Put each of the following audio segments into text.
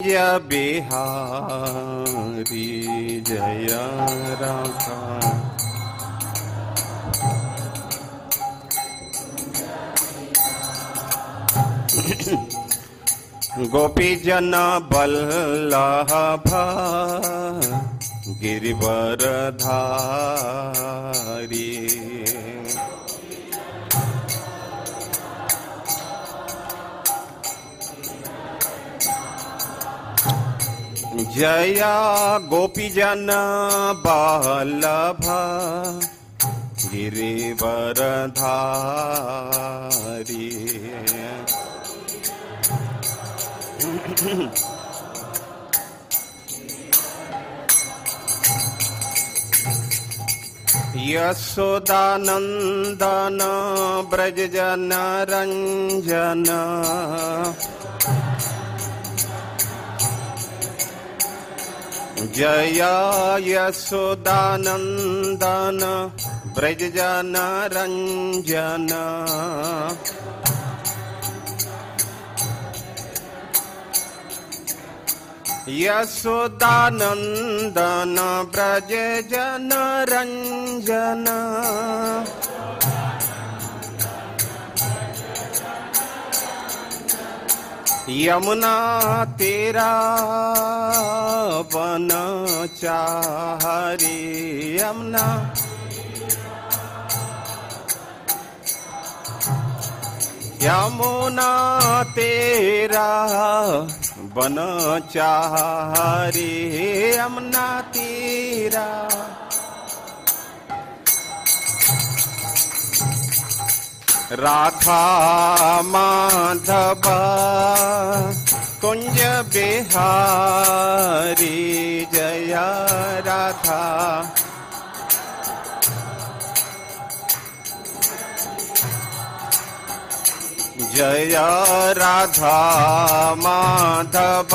जय बिहारी जय राधा। गोपी जन बल्लभ गिरिवर धारी। जय गोपी जन बल्लभ गिरिवर धारी। यशोदानंदन ब्रज जन रंजन। जय यशोदानंदन ब्रज जन रंजन। यशोदानंदन ब्रज जन रंजन। यमुना तेरा वन चारी। यमुना यमुना तेरा वन चारी। यमुना तेरा राधा माधव कुंज बिहारी जय राधा। जय राधा माधव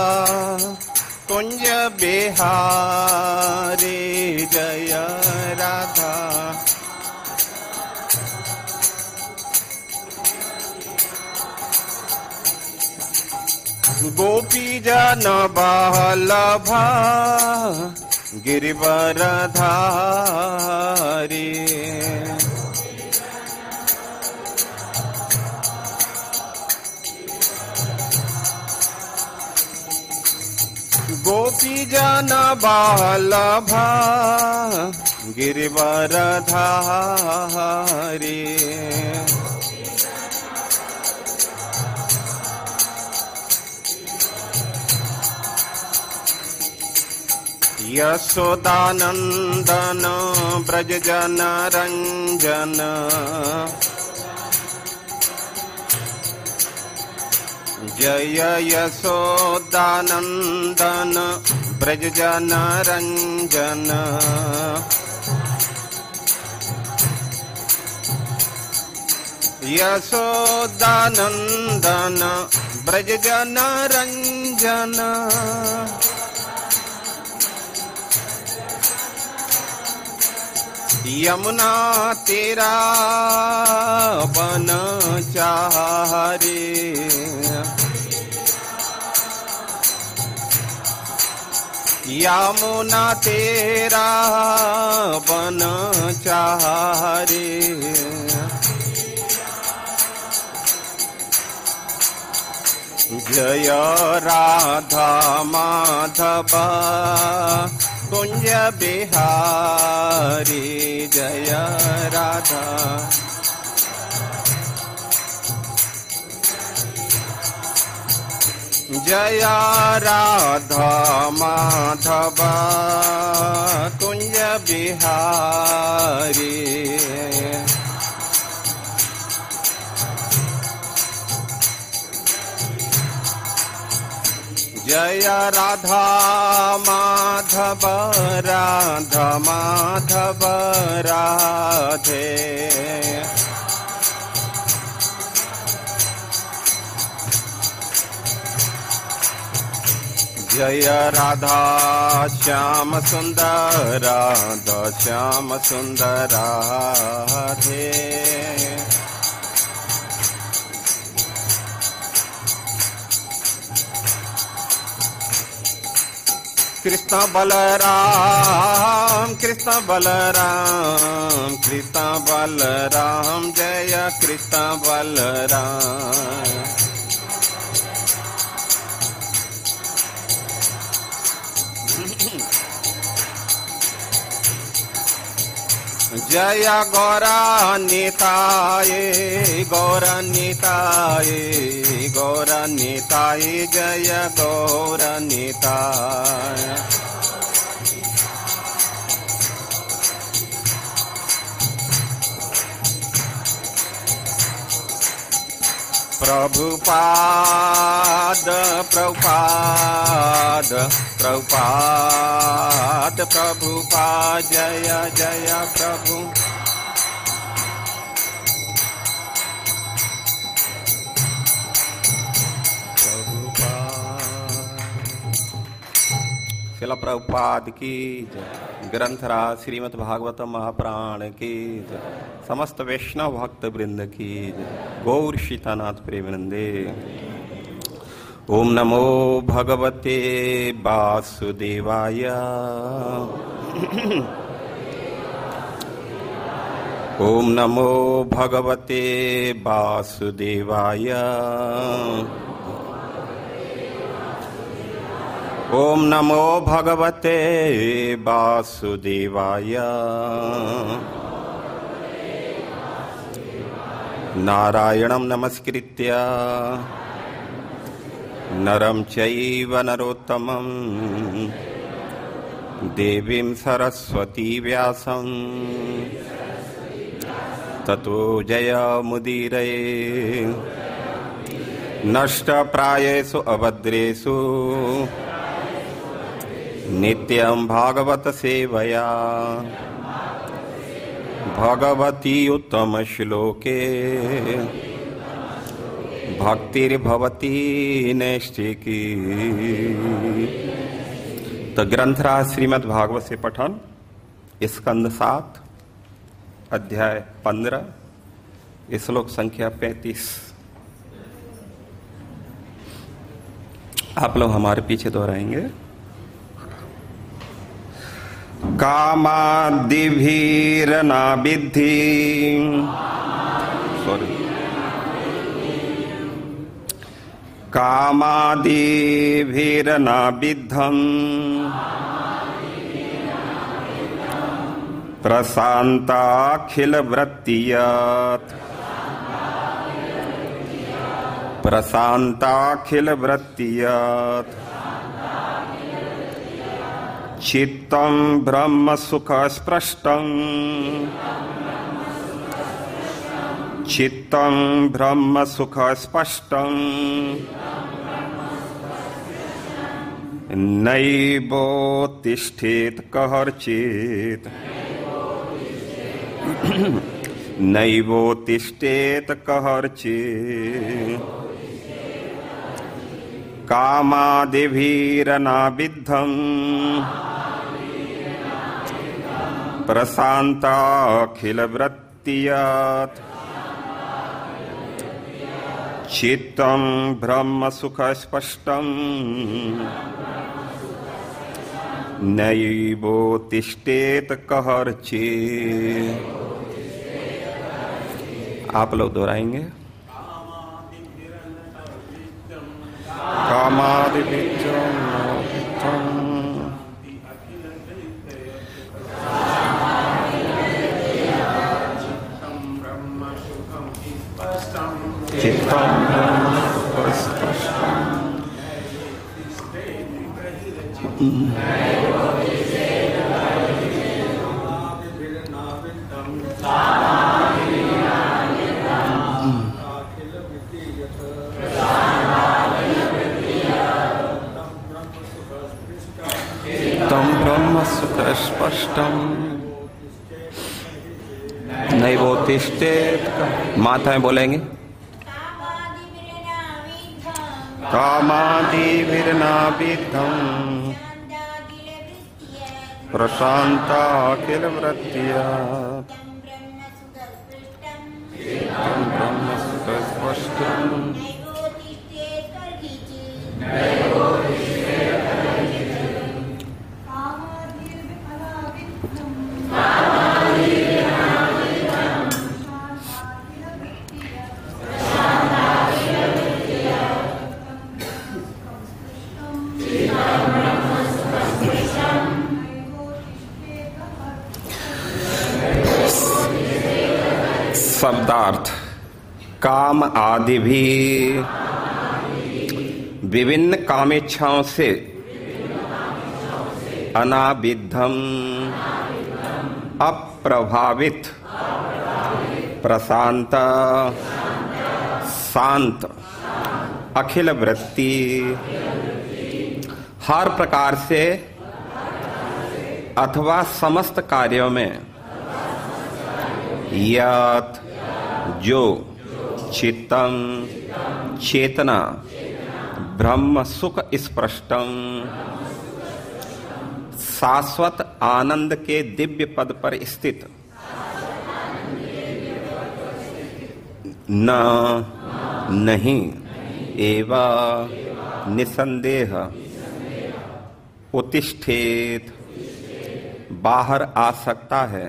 कुंज बिहारी जय राधा। गोपी जन बल्लभ गिरिवर धारी। गोपी जन बल्लभ गिरिवर धारी। यशोदानंदन ब्रज जन रंजन। जय यशोदानंदन ब्रज जन रंजन। यशोदानंदन ब्रज जन रंजन। यमुना तेरा वन चारी। यमुना तेरा वन चारी। जय राधा माधव कुंज बिहारी जय राधा। जय राधा माधव कुंज बिहारी। जय राधा माधव राधा माधव राधे। जय राधा श्याम सुंदर राधा श्याम सुंदर राधे। कृष्ण बलराम कृष्ण बलराम कृष्ण बलराम जय कृष्ण बलराम। जय गौरानिताय गौरानिताय गौरानिताय जय गौरानिताय। प्रभुपाद प्रभुपाद प्रभुपाद प्रभुपाद जय जय प्रभु। शिला प्रभुपाद की जय। ग्रंथराज श्रीमद् भागवतम महापुराण की जय। समस्त वैष्णव भक्त वृंद की जय। गौर सीतानाथ प्रेमानंदे। ओम नमो भगवते वासुदेवाय ओम नमो भगवते वासुदेवाय ओम नमो भगवते वासुदेवाय। नारायणं नमस्कृत्य नरं चैव नरोत्तमं देवीं सरस्वती व्यासं ततो जयमुदीरये। नष्टप्रायेषु अभद्रेषु नित्यं भागवत सेवया भगवती उत्तम श्लोके भक्तिर्भवती नैष्ठिकी। तो ग्रंथराज श्रीमद् भागवत से पठन स्कंद 7 अध्याय 15 श्लोक संख्या 35। आप लोग हमारे पीछे दोहराएंगे। कामादिभिरना विद्धि कामादिभिरना विद्धम् प्रशान्ताखिल वृत्तियत् प्रशान्ताखिल वृत्तियत् चित्तं ब्रह्म सुख स्पृष्टं चित्तं ब्रह्म सुख स्पष्टं नैवोत्तिष्ठेत कहर्चित् नैवोत्तिष्ठेत कहर्चित् कामादिभिरनाविद्धम् प्रशान्ताखिलवृत्तियत् चित्तं ब्रह्म सुख स्पष्टं नैवोत्तिष्ठेत कहर्चित्। आप लोग दोहराएंगे। कामादिभिर्नाविद्धम् चित्तं ब्रह्म सुखस्पष्टं ब्रह्म सुख स्पष्टम नैवोत्तिष्ठेत। माताएं बोलेंगे। कामादिभिर्नाविद्धम् प्रशान्ताखिलवृत्तियत् ब्रह्म सुख स्पष्टम् शब्दार्थ काम आदि भी विभिन्न कामेच्छाओं से अनाविद्धम अप्रभावित प्रशांत शांत अखिल वृत्ति हर प्रकार से अथवा समस्त कार्यों में यत जो चित्तम चेतना ब्रह्म सुख स्पृष्टम शाश्वत आनंद के दिव्य पद पर स्थित न नहीं एवं निसंदेह उत्तिष्ठेत बाहर आ सकता है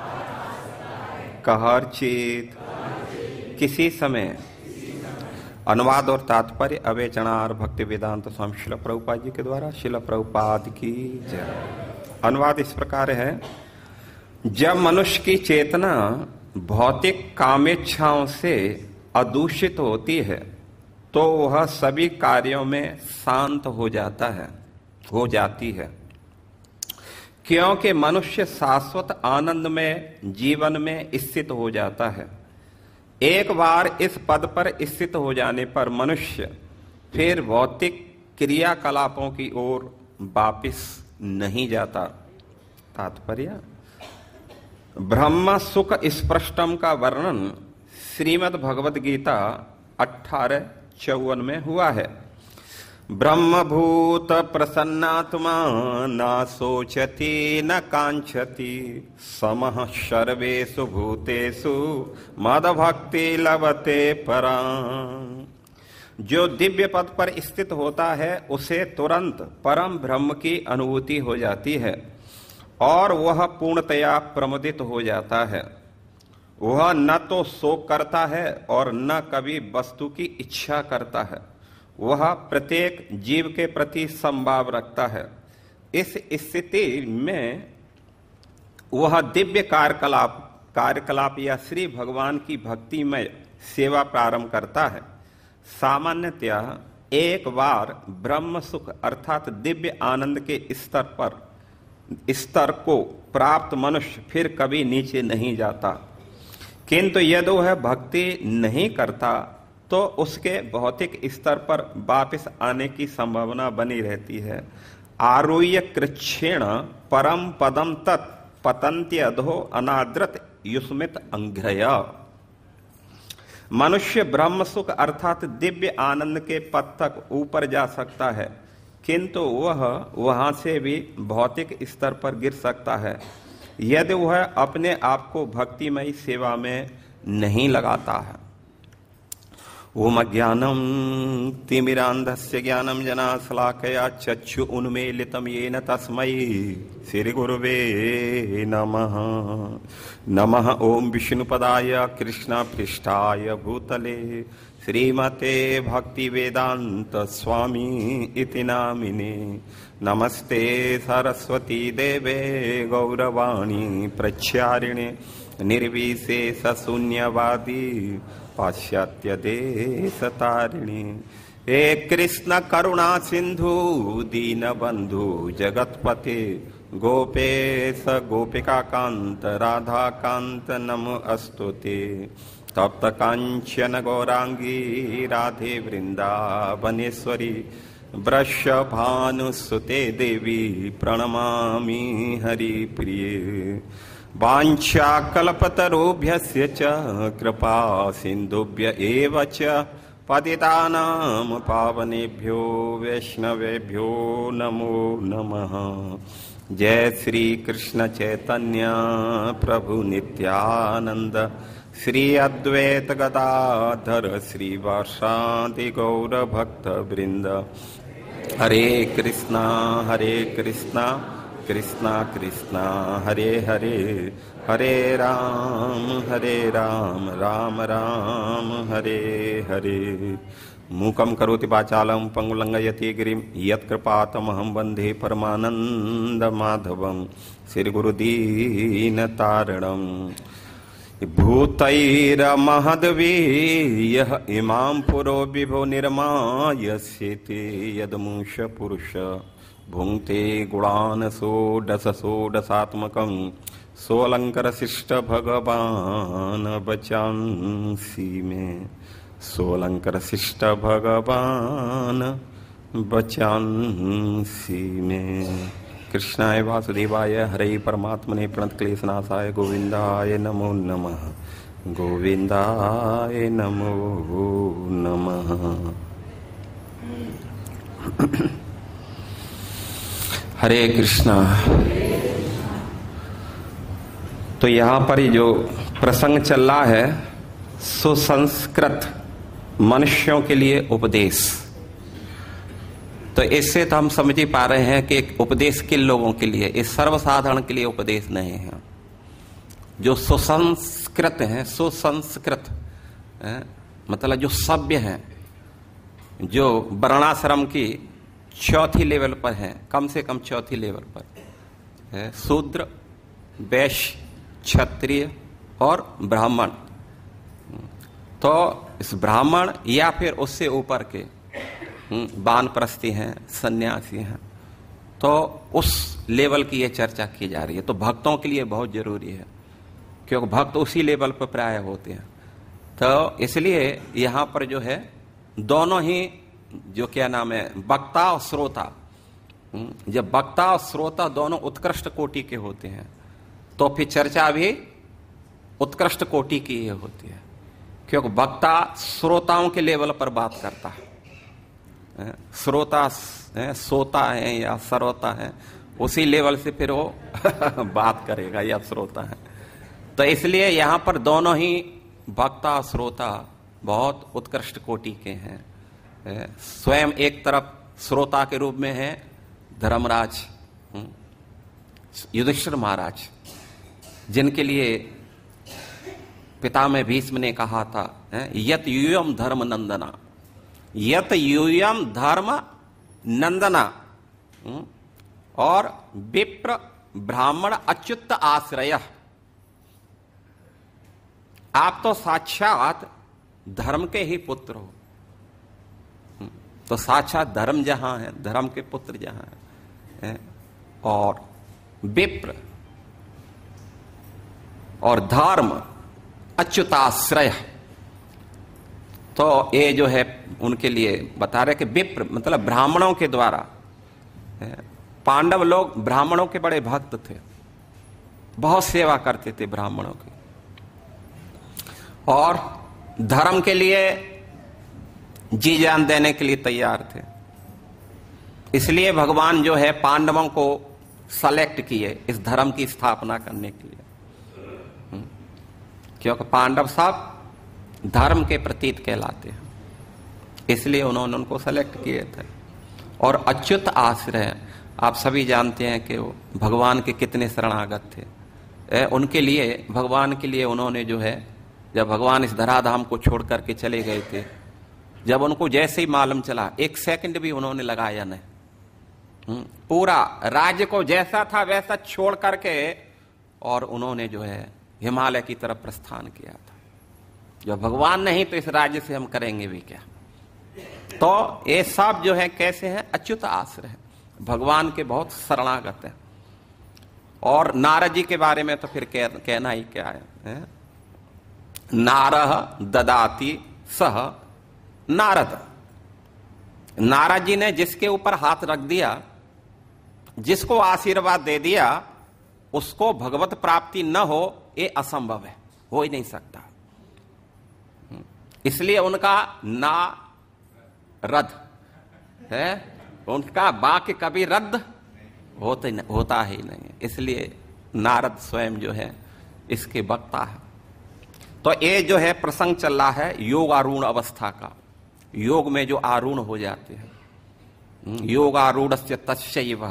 कहरचित किसी समय। अनुवाद और तात्पर्य अवेचनार भक्ति वेदांत स्वामी शिल प्रभुपाद जी के द्वारा। शिल प्रभुपाद की जय। अनुवाद इस प्रकार है, जब मनुष्य की चेतना भौतिक कामेच्छाओं से अदूषित होती है तो वह सभी कार्यों में शांत हो जाती है, क्योंकि मनुष्य शाश्वत आनंद में जीवन में स्थित हो जाता है। एक बार इस पद पर स्थित हो जाने पर मनुष्य फिर भौतिक क्रियाकलापों की ओर वापस नहीं जाता। तात्पर्य, ब्रह्म सुख स्पृष्टम का वर्णन श्रीमद् भगवद गीता 18:54 में हुआ है। ब्रह्मभूत प्रसन्नात्मा न सोचति न कांक्षति समः सर्वेषु भूतेषु मदभक्ति लभते परां। जो दिव्य पद पर स्थित होता है उसे तुरंत परम ब्रह्म की अनुभूति हो जाती है और वह पूर्णतया प्रमुदित हो जाता है। वह न तो शोक करता है और न कभी वस्तु की इच्छा करता है। वह प्रत्येक जीव के प्रति समभाव रखता है। इस स्थिति में वह दिव्य कार्यकलाप या श्री भगवान की भक्तिमय सेवा प्रारंभ करता है। सामान्यतः एक बार ब्रह्म सुख अर्थात दिव्य आनंद के स्तर को प्राप्त मनुष्य फिर कभी नीचे नहीं जाता, किंतु यदि वह भक्ति नहीं करता तो उसके भौतिक स्तर पर वापस आने की संभावना बनी रहती है। आरुह्य कृच्छेण परम पदम तत् पतन्त्यधो अनादृत युष्मित अंघ्रय। मनुष्य ब्रह्म सुख अर्थात दिव्य आनंद के पद तक ऊपर जा सकता है, किंतु वह वहां से भी भौतिक स्तर पर गिर सकता है यदि वह अपने आप को भक्तिमयी सेवा में नहीं लगाता है। ओम ज्ञानम तिमिरांधस्य ज्ञानम जनाशलाकया चक्षु उन्मीलितं येन तस्मै श्री गुरुवे नमः। नमः ओम विष्णुपदाय कृष्णपृष्ठाय भूतले श्रीमते भक्ति वेदांत स्वामी इति नामिने। नमस्ते सरस्वती देवे गौरवाणी प्रचारिणे निर्विशेष शून्यवादी पाश्चात्य देश तारिणी। हे कृष्ण करुणा सिंधु दीन बंधु जगतपते गोपेश गोपिका कांत राधा कांत नमो अस्तुते। तप्त कांचन गौरांगी राधे वृंदावनेश्वरी वृषभानुसुते देवी प्रणमामि हरिप्रिये। वाञ्छाकल्पतरुभ्यस्य च कृपा सिन्धुभ्य एव च पतितानां पावनेभ्यो वैष्णवेभ्यो नमो नमः। जय श्री कृष्ण चैतन्य प्रभु नित्यानंद श्री अद्वैत गदाधर श्रीवासादि गौर भक्त वृंद। हरे कृष्णा कृष्णा कृष्णा हरे हरे, हरे राम राम राम हरे हरे। मूकं करोति वाचालं पंगुलंघयति गिरिं यत्कृपातमहं वन्दे परमानंद माधवं श्री गुरुदीनतारणं। भूतैरमहद्वीयः इमां पुरो विभो निर्मायस्येते यदमुष पुरुष भुङ्क्ते गुणान् षोडशात्मकं सोऽलङ्कृशिष्ट भगवान् बचांसि मे सोऽलङ्कृशिष्ट भगवान् बचांसि मे। कृष्णाय वासुदेवाय हरे परमात्मने प्रणतक्लेशनाशाय गोविन्दाय नमो नमः गोविन्दाय नमो नमः। हरे कृष्णा। तो यहाँ पर जो प्रसंग चल रहा है सुसंस्कृत मनुष्यों के लिए उपदेश, तो इससे तो हम समझ ही पा रहे हैं कि एक उपदेश किन लोगों के लिए, इस सर्वसाधारण के लिए उपदेश नहीं है। जो सुसंस्कृत हैं, सुसंस्कृत मतलब जो सभ्य हैं, जो वर्णाश्रम की चौथी लेवल पर हैं, कम से कम चौथी लेवल पर है, शूद्र, वैश्य, क्षत्रिय और ब्राह्मण। तो इस ब्राह्मण या फिर उससे ऊपर के वानप्रस्थी हैं, सन्यासी हैं, तो उस लेवल की ये चर्चा की जा रही है। तो भक्तों के लिए बहुत जरूरी है, क्योंकि भक्त उसी लेवल पर प्राय होते हैं। तो इसलिए यहां पर जो है दोनों ही जो क्या नाम है वक्ता और श्रोता, जब वक्ता और श्रोता दोनों उत्कृष्ट कोटि के होते हैं तो फिर चर्चा भी उत्कृष्ट कोटि की ही होती है, क्योंकि वक्ता श्रोताओं के लेवल पर बात करता है। श्रोता सोता है या सरोता है, उसी लेवल से फिर वो बात करेगा या श्रोता है। तो इसलिए यहां पर दोनों ही वक्ता और श्रोता बहुत उत्कृष्ट कोटि के हैं। स्वयं एक तरफ श्रोता के रूप में है धर्मराज युधिष्ठिर महाराज, जिनके लिए पितामह भीष्म ने कहा था यत यूयम धर्म नंदना, यत यूयम धर्म नंदना, और विप्र ब्राह्मण अच्युत आश्रय। आप तो साक्षात धर्म के ही पुत्र हो। तो साक्षात धर्म जहां है, धर्म के पुत्र जहां है, और विप्र और धर्म अच्युताश्रय। तो ये जो है उनके लिए बता रहे कि विप्र मतलब ब्राह्मणों के द्वारा, पांडव लोग ब्राह्मणों के बड़े भक्त थे, बहुत सेवा करते थे ब्राह्मणों की, और धर्म के लिए जी जान देने के लिए तैयार थे। इसलिए भगवान जो है पांडवों को सेलेक्ट किए इस धर्म की स्थापना करने के लिए, क्योंकि पांडव सब धर्म के प्रतीक कहलाते हैं, इसलिए उन्होंने उनको सेलेक्ट किए थे। और अच्युत आश्रय, आप सभी जानते हैं कि वो भगवान के कितने शरणागत थे। उनके लिए, भगवान के लिए उन्होंने जो है, जब भगवान इस धराधाम को छोड़ करके चले गए थे, जब उनको जैसे ही मालूम चला, एक सेकंड भी उन्होंने लगाया नहीं, पूरा राज्य को जैसा था वैसा छोड़ करके और उन्होंने जो है हिमालय की तरफ प्रस्थान किया था। जब भगवान नहीं तो इस राज्य से हम करेंगे भी क्या। तो ये सब जो है कैसे हैं, अच्युत आश्रय, भगवान के बहुत शरणागत है। और नारद जी के बारे में तो फिर कहना ही क्या है, नारह ददाति सह नारद। नारद जी ने जिसके ऊपर हाथ रख दिया, जिसको आशीर्वाद दे दिया, उसको भगवत प्राप्ति न हो ये असंभव है, हो ही नहीं सकता। इसलिए उनका नारद है, उनका वाक्य कभी रद्द होता ही नहीं। इसलिए नारद स्वयं जो है इसके वक्ता है। तो ये जो है प्रसंग चल रहा है योग आरूढ़ अवस्था का, योग में जो आरूढ़ हो जाते हैं, योग आरूढ़स्य तस्यैव।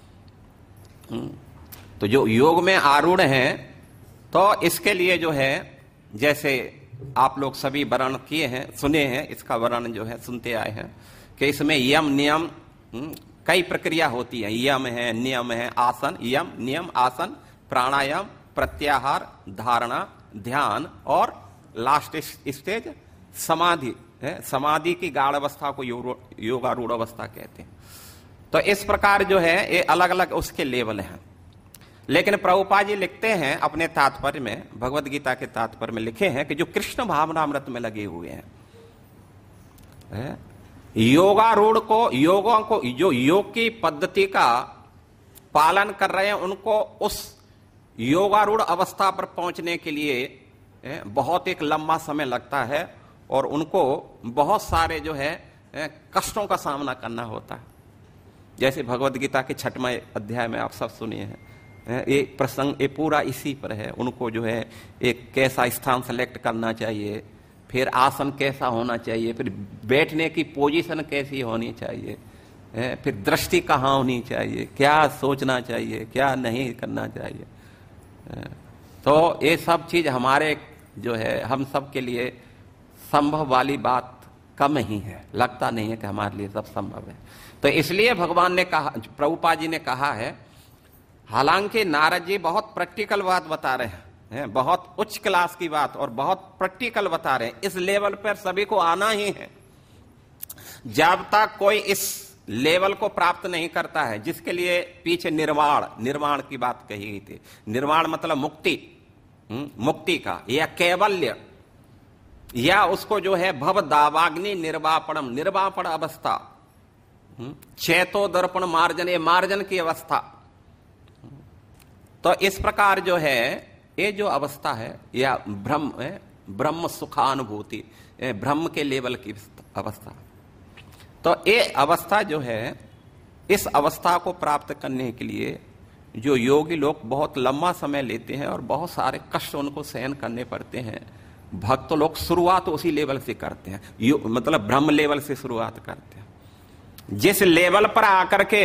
तो जो योग में आरूढ़ हैं, तो इसके लिए जो है, जैसे आप लोग सभी वर्णन किए हैं, सुने हैं, इसका वर्णन जो है सुनते आए हैं कि इसमें यम नियम कई प्रक्रिया होती है। यम है, नियम है, आसन, यम नियम आसन, प्राणायाम, प्रत्याहार, धारणा, ध्यान और लास्ट स्टेज समाधि है। समाधि की गाढ़ अवस्था को योगारूढ़ अवस्था कहते हैं। तो इस प्रकार जो है ये अलग अलग उसके लेवल हैं। लेकिन प्रभुपाद जी लिखते हैं अपने तात्पर्य में, भगवत गीता के तात्पर्य में लिखे हैं कि जो कृष्ण भावनामृत में लगे हुए हैं, योगारूढ़ को, योगों को, जो योग की पद्धति का पालन कर रहे हैं, उनको उस योगारूढ़ अवस्था पर पहुंचने के लिए बहुत एक लंबा समय लगता है और उनको बहुत सारे जो है कष्टों का सामना करना होता है। जैसे भगवत गीता के 6वें अध्याय में आप सब सुनिए हैं, ये प्रसंग ये पूरा इसी पर है। उनको जो है एक कैसा स्थान सेलेक्ट करना चाहिए, फिर आसन कैसा होना चाहिए, फिर बैठने की पोजीशन कैसी होनी चाहिए, फिर दृष्टि कहाँ होनी चाहिए, क्या सोचना चाहिए, क्या नहीं करना चाहिए। तो ये सब चीज हमारे जो है हम सब के लिए संभव वाली बात कम ही है, लगता नहीं है कि हमारे लिए सब संभव है। तो इसलिए भगवान ने कहा, प्रभुपाद जी ने कहा है, हालांकि नारद जी बहुत प्रैक्टिकल बात बता रहे हैं, बहुत उच्च क्लास की बात और बहुत प्रैक्टिकल बता रहे हैं। इस लेवल पर सभी को आना ही है। जब तक कोई इस लेवल को प्राप्त नहीं करता है, जिसके लिए पीछे निर्वाण की बात कही गई थी। निर्वाण मतलब मुक्ति, मुक्ति का, या कैवल्य, या उसको जो है भव दावाग्नि निर्वापणम, निर्वापण अवस्था, चेतो दर्पण मार्जन, ये मार्जन की अवस्था। तो इस प्रकार जो है ये जो अवस्था है, या ब्रह्म सुखानुभूति, ब्रह्म के लेवल की अवस्था। तो ये अवस्था जो है, इस अवस्था को प्राप्त करने के लिए जो योगी लोग बहुत लंबा समय लेते हैं और बहुत सारे कष्ट उनको सहन करने पड़ते हैं। भक्त लोग शुरुआत उसी लेवल से करते हैं, मतलब ब्रह्म लेवल से शुरुआत करते हैं। जिस लेवल पर आकर के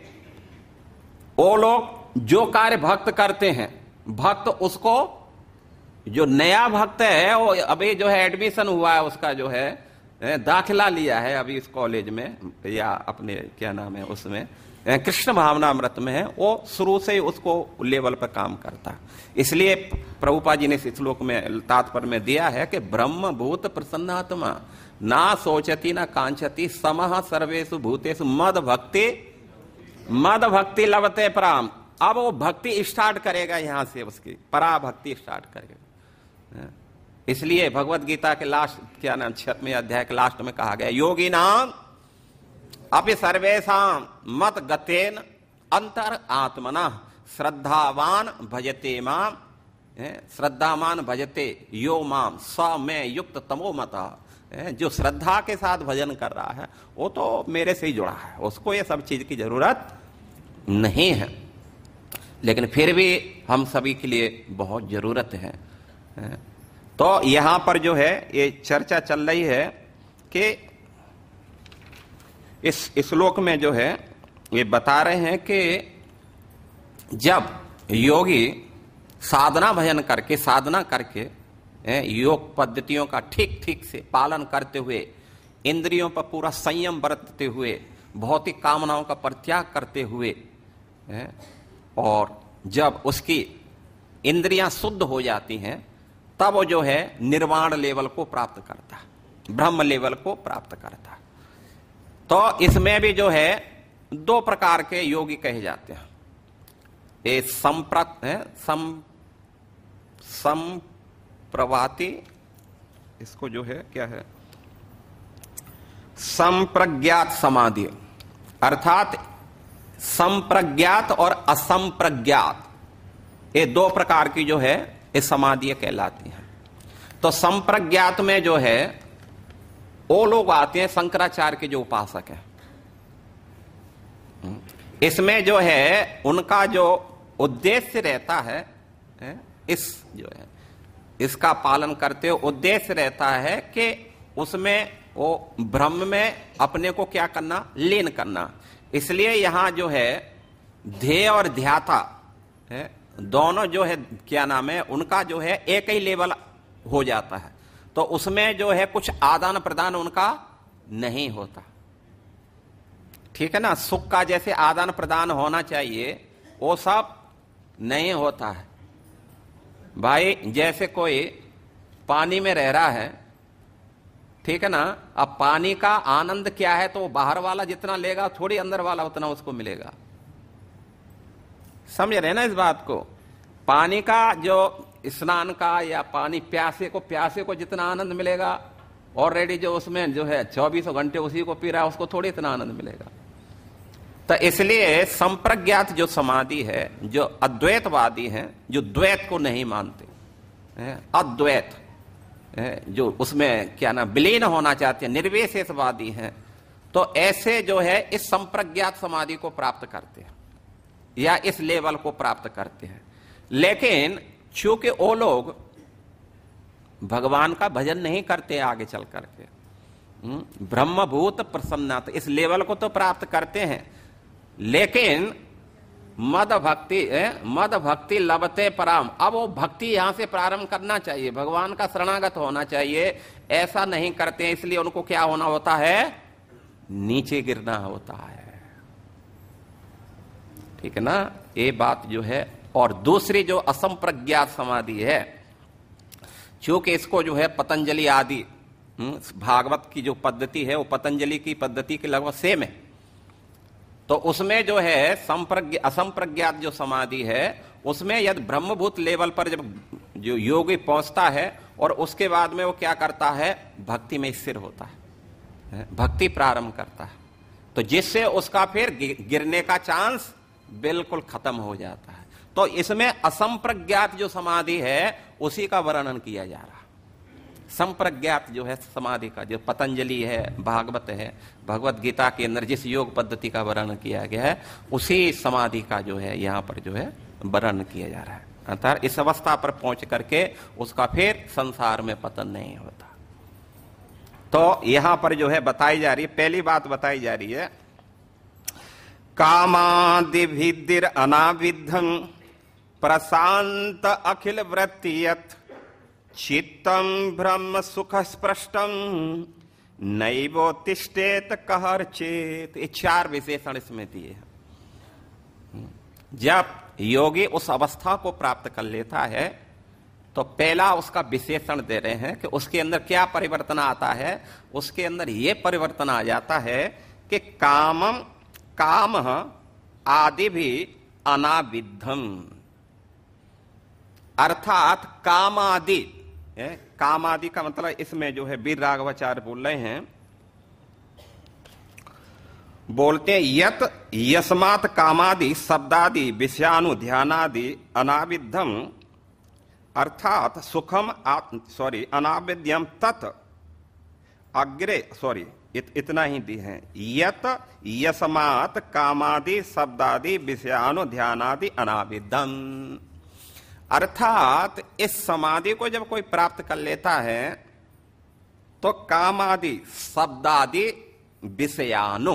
वो लोग जो कार्य भक्त करते हैं, भक्त उसको, जो नया भक्त है वो अभी जो है एडमिशन हुआ है, उसका जो है दाखिला लिया है अभी इस कॉलेज में, या अपने क्या नाम है उसमें, कृष्ण भावनामृत में है, वो शुरू से ही उसको लेवल पर काम करता है। इसलिए प्रभुपाद जी ने इस श्लोक में तात्पर्य में दिया है कि ब्रह्म भूत प्रसन्नात्मा ना सोचती ना कांक्षति समः सर्वेषु भूतेषु मद भक्ति लभते पराम। अब वो भक्ति स्टार्ट करेगा, यहां से उसकी पराभक्ति स्टार्ट करेगा। इसलिए भगवत गीता के लास्ट क्या नाम 6वें अध्याय के लास्ट में कहा गया, योगी नाम अपि सर्वेषां मत गतेन अंतर आत्मना श्रद्धावान भजते माम, श्रद्धावान भजते यो माम स में युक्त तमो मता। जो श्रद्धा के साथ भजन कर रहा है वो तो मेरे से ही जुड़ा है, उसको ये सब चीज की जरूरत नहीं है। लेकिन फिर भी हम सभी के लिए बहुत जरूरत है। तो यहां पर जो है ये चर्चा चल रही है कि इस श्लोक में जो है ये बता रहे हैं कि जब योगी साधना भजन करके, साधना करके, योग पद्धतियों का ठीक से पालन करते हुए, इंद्रियों पर पूरा संयम बरतते हुए, भौतिक कामनाओं का परित्याग करते हुए, और जब उसकी इंद्रियां शुद्ध हो जाती हैं, तब वो जो है निर्वाण लेवल को प्राप्त करता है, ब्रह्म लेवल को प्राप्त करता है। तो इसमें भी जो है 2 प्रकार के योगी कहे जाते हैं। एक संप्रवाति, इसको जो है क्या है, संप्रज्ञात समाधि, अर्थात संप्रज्ञात और असंप्रज्ञात, ये 2 प्रकार की जो है ये समाधियां कहलाती हैं। तो संप्रज्ञात में जो है वो लोग आते हैं, शंकराचार्य के जो उपासक हैं। इसमें जो है उनका जो उद्देश्य रहता है, इस जो है इसका पालन करते हुए उद्देश्य रहता है कि उसमें वो ब्रह्म में अपने को क्या करना, लीन करना। इसलिए यहां जो है ध्येय और ध्याता है, दोनों जो है क्या नाम है, उनका जो है एक ही लेवल हो जाता है। तो उसमें जो है कुछ आदान प्रदान उनका नहीं होता, ठीक है ना। सुख का जैसे आदान प्रदान होना चाहिए वो सब नहीं होता है। भाई जैसे कोई पानी में रह रहा है, ठीक है ना, अब पानी का आनंद क्या है, तो बाहर वाला जितना लेगा थोड़ी अंदर वाला उतना उसको मिलेगा। समझ रहे ना इस बात को? पानी का जो स्नान का या पानी प्यासे को जितना आनंद मिलेगा, ऑलरेडी जो उसमें जो है 24 घंटे उसी को पी रहा है उसको थोड़ी इतना आनंद मिलेगा। तो इसलिए संप्रज्ञात जो समाधि है, जो अद्वैतवादी हैं, जो द्वैत को नहीं मानते, अद्वैत जो उसमें क्या ना विलीन होना चाहते हैं, निर्विशेषवादी हैं, तो ऐसे जो है इस संप्रज्ञात समाधि को प्राप्त करते हैं या इस लेवल को प्राप्त करते हैं। लेकिन चूंकि वो लोग भगवान का भजन नहीं करते आगे चल करके, ब्रह्मभूत प्रसन्नता इस लेवल को तो प्राप्त करते हैं, लेकिन मद भक्ति लभते पराम। अब वो भक्ति यहां से प्रारंभ करना चाहिए, भगवान का शरणागत होना चाहिए, ऐसा नहीं करते हैं। इसलिए उनको क्या होना होता है? नीचे गिरना होता है। ठीक है ना, ये बात जो है। और दूसरी जो असंप्रज्ञात समाधि है, चूंकि इसको जो है पतंजलि आदि भागवत की जो पद्धति है वो पतंजलि की पद्धति के लगभग सेम है, तो उसमें जो है असंप्रज्ञात जो समाधि है उसमें यदि ब्रह्मभूत लेवल पर जब जो योगी पहुंचता है और उसके बाद में वो क्या करता है? भक्ति में स्थिर होता है, भक्ति प्रारंभ करता है, तो जिससे उसका फिर गिरने का चांस बिल्कुल खत्म हो जाता है। तो इसमें असंप्रज्ञात जो समाधि है उसी का वर्णन किया जा रहा है। संप्रज्ञात जो है समाधि का, जो पतंजलि है, भागवत है, भगवत गीता के अंदर जिस योग पद्धति का वर्णन किया गया है उसी समाधि का जो है यहाँ पर जो है वर्णन किया जा रहा है। अर्थात इस अवस्था पर पहुंच करके उसका फिर संसार में पतन नहीं होता। तो यहां पर जो है बताई जा रही है, पहली बात बताई जा रही है, कामादिभिद्धिर अनाविद्धं प्रशांत अखिल वृत्तियत् चित्तम ब्रह्म सुख स्पृष्टम नैवोत्तिष्ठेत कहर्चेत। ये 4 विशेषण इसमें दिए हैं। जब योगी उस अवस्था को प्राप्त कर लेता है तो पहला उसका विशेषण दे रहे हैं कि उसके अंदर क्या परिवर्तन आता है। उसके अंदर ये परिवर्तन आ जाता है कि काम आदि भी अनाविद्धम, अर्थात कामादि का मतलब इसमें जो है वीर राघवाचार्य बोल रहे हैं, बोलते हैं यत यस्मात् कामादि शब्दादि विषयानु ध्यानादि अनाविद्धम, अर्थात सुखम अनाविद्यम तत् अग्रे इतना ही दी है, यत यस्मात् कामादि शब्दादि विषयानु ध्यानादि अनाविद्धम। अर्थात इस समाधि को जब कोई प्राप्त कर लेता है तो कामादि शब्दादि विषयानु,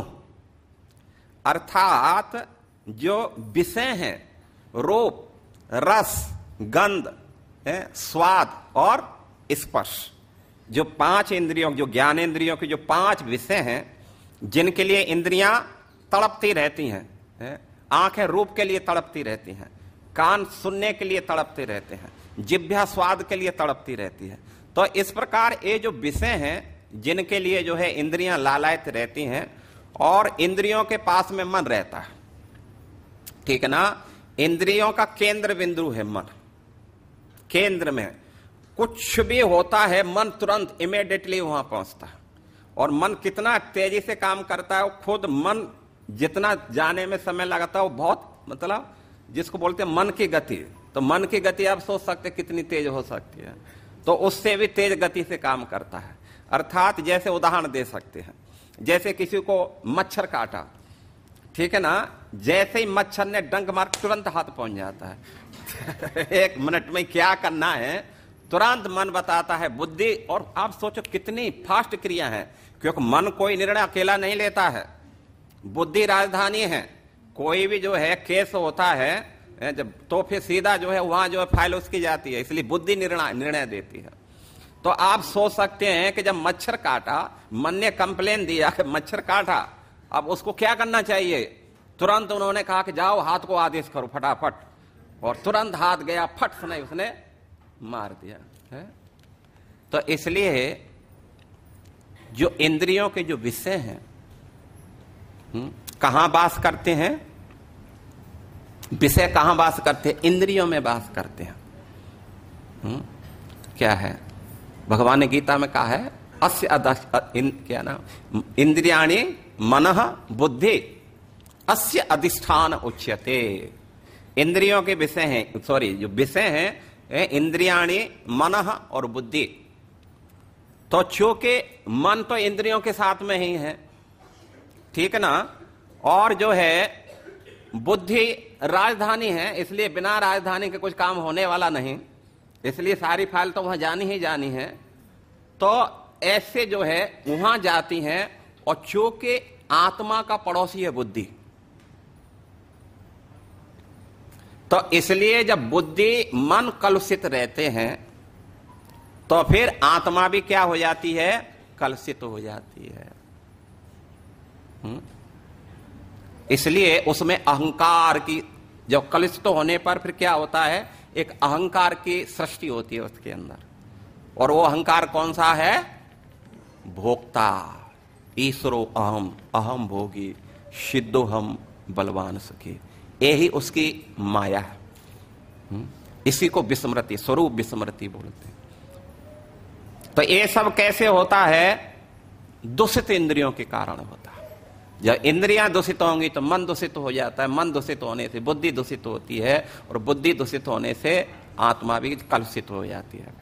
अर्थात जो विषय हैं, रूप, रस, गंध, स्वाद और स्पर्श, जो 5 इंद्रियों, जो ज्ञानेंद्रियों के जो 5 विषय हैं जिनके लिए इंद्रियां तड़पती रहती हैं, आंखें रूप के लिए तड़पती रहती हैं, कान सुनने के लिए तड़पते रहते हैं, जिह्वा स्वाद के लिए तड़पती रहती है। तो इस प्रकार ये जो विषय हैं जिनके लिए जो है इंद्रियां लालायित रहती हैं और इंद्रियों के पास में मन रहता है, ठीक है ना, इंद्रियों का केंद्र बिंदु है मन। केंद्र में कुछ भी होता है मन तुरंत इमीडिएटली वहां पहुंचता है, और मन कितना तेजी से काम करता है, खुद मन जितना जाने में समय लगता है वो बहुत, मतलब जिसको बोलते हैं मन की गति, तो मन की गति आप सोच सकते कितनी तेज हो सकती है, तो उससे भी तेज गति से काम करता है। अर्थात जैसे उदाहरण दे सकते हैं, जैसे किसी को मच्छर काटा, ठीक है ना, जैसे ही मच्छर ने डंक मार तुरंत हाथ पहुंच जाता है 1 मिनट में क्या करना है तुरंत मन बताता है, बुद्धि। और आप सोचो कितनी फास्ट क्रिया है, क्योंकि मन कोई निर्णय अकेला नहीं लेता है, बुद्धि राजधानी है। कोई भी जो है केस होता है जब, तो फिर सीधा जो है वहां जो है फाइल उसकी जाती है, इसलिए बुद्धि निर्णय देती है। तो आप सोच सकते हैं कि जब मच्छर काटा, मन ने कंप्लेन दिया कि मच्छर काटा, अब उसको क्या करना चाहिए? तुरंत उन्होंने कहा कि जाओ हाथ को आदेश करो फटाफट, और तुरंत हाथ गया, फट से नहीं उसने मार दिया है। तो इसलिए जो इंद्रियों के जो विषय हैं कहां वास करते हैं? विषय कहां वास करते हैं? इंद्रियों में वास करते हैं। क्या है? भगवान ने गीता में कहा है अस्य क्या नाम, इंद्रियाणि मनः बुद्धि अस्य अधिष्ठान उच्यते। इंद्रियों के विषय हैं, सॉरी जो विषय हैं इंद्रियाणि मनः और बुद्धि। तो चूंकि मन तो इंद्रियों के साथ में ही है, ठीक है ना, और जो है बुद्धि राजधानी है, इसलिए बिना राजधानी के कुछ काम होने वाला नहीं, इसलिए सारी फाइल तो वहां जानी ही जानी है। तो ऐसे जो है वहां जाती हैं, और चूंकि आत्मा का पड़ोसी है बुद्धि, तो इसलिए जब बुद्धि मन कलुषित रहते हैं तो फिर आत्मा भी क्या हो जाती है? कलुषित हो जाती है। इसलिए उसमें अहंकार की, जब कलुषित होने पर फिर क्या होता है? एक अहंकार की सृष्टि होती है उसके अंदर। और वो अहंकार कौन सा है? भोक्ता, ईश्वरो अहम, अहम भोगी, सिद्धो हम बलवान सखी, यही उसकी माया है। इसी को विस्मृति, स्वरूप विस्मृति बोलते हैं। तो ये सब कैसे होता है? दूषित इंद्रियों के कारण होता है। जब इंद्रियां दूषित होंगी तो मन दूषित हो जाता है, मन दूषित होने से बुद्धि दूषित होती है, और बुद्धि दूषित होने से आत्मा भी कलुषित हो जाती है।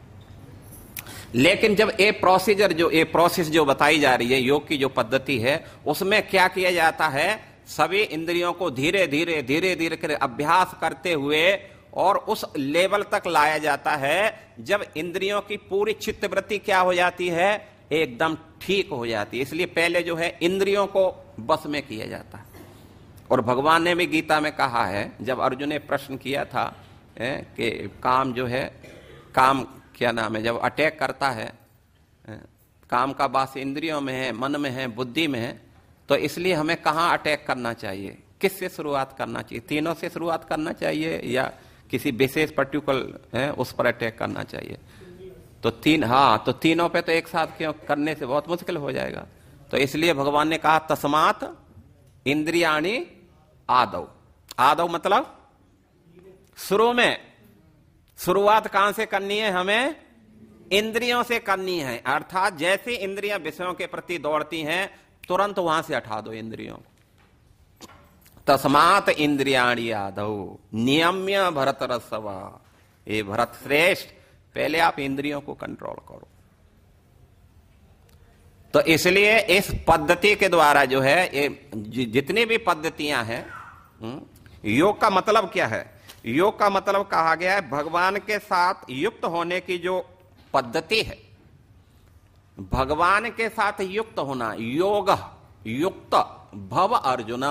लेकिन जब ये प्रोसेस जो बताई जा रही है, योग की जो पद्धति है, उसमें क्या किया जाता है? सभी इंद्रियों को धीरे धीरे धीरे धीरे कर अभ्यास करते हुए और उस लेवल तक लाया जाता है जब इंद्रियों की पूरी चित्तवृत्ति क्या हो जाती है? एकदम ठीक हो जाती है। इसलिए पहले जो है इंद्रियों को बस में किया जाता है। और भगवान ने भी गीता में कहा है, जब अर्जुन ने प्रश्न किया था कि काम जो है, काम क्या नाम है, जब अटैक करता है, काम का वास इंद्रियों में है, मन में है, बुद्धि में है, तो इसलिए हमें कहाँ अटैक करना चाहिए? किससे शुरुआत करना चाहिए? तीनों से शुरुआत करना चाहिए या किसी विशेष पर्टिकुलर उस पर अटैक करना चाहिए? तो तो तीनों पे तो एक साथ क्यों करने से बहुत मुश्किल हो जाएगा। तो इसलिए भगवान ने कहा तस्मात् इंद्रियाणि आदौ। आदौ मतलब शुरू में। शुरुआत कहां से करनी है? हमें इंद्रियों से करनी है। अर्थात जैसे इंद्रियां विषयों के प्रति दौड़ती हैं, तुरंत वहां से हटा दो इंद्रियों को। तस्मात् इंद्रियाणि आदौ नियम्य भरतरसवा। ये भरत श्रेष्ठ, पहले आप इंद्रियों को कंट्रोल करो। तो इसलिए इस पद्धति के द्वारा जो है, ये जितनी भी पद्धतियां हैं, योग का मतलब क्या है? योग का मतलब कहा गया है भगवान के साथ युक्त होने की जो पद्धति है, भगवान के साथ युक्त होना, योग युक्त भव अर्जुना।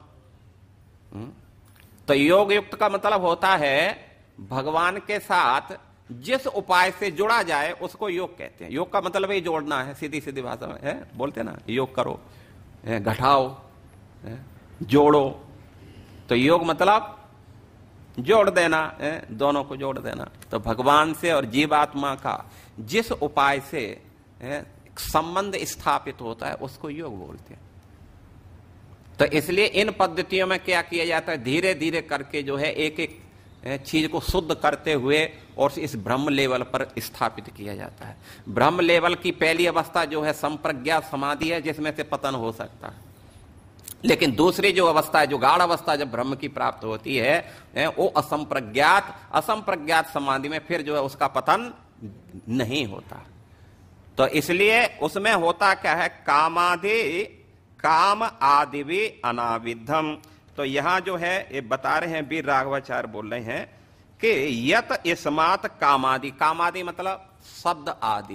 तो योग युक्त का मतलब होता है भगवान के साथ जिस उपाय से जुड़ा जाए उसको योग कहते हैं। योग का मतलब ही जोड़ना है, सीधी सीधी भाषा में है, बोलते ना, योग करो, घटाओ, जोड़ो। तो योग मतलब जोड़ देना, दोनों को जोड़ देना। तो भगवान से और जीवात्मा का जिस उपाय से संबंध स्थापित होता है उसको योग बोलते हैं। तो इसलिए इन पद्धतियों में क्या किया जाता है? धीरे धीरे करके जो है एक एक चीज को शुद्ध करते हुए और इस ब्रह्म लेवल पर स्थापित किया जाता है। ब्रह्म लेवल की पहली अवस्था जो है संप्रज्ञात समाधि है, जिसमें से पतन हो सकता है। लेकिन दूसरी जो अवस्था है, जो गाढ़ अवस्था जब ब्रह्म की प्राप्त होती है, वो असंप्रज्ञात समाधि में फिर जो है उसका पतन नहीं होता। तो इसलिए उसमें होता क्या है? काम आदि भी अनाविद्धम। तो यहां जो है ये बता रहे हैं, वीर राघवाचार्य बोल रहे हैं कि यत इस्मात कामादि। कामादि मतलब शब्द आदि,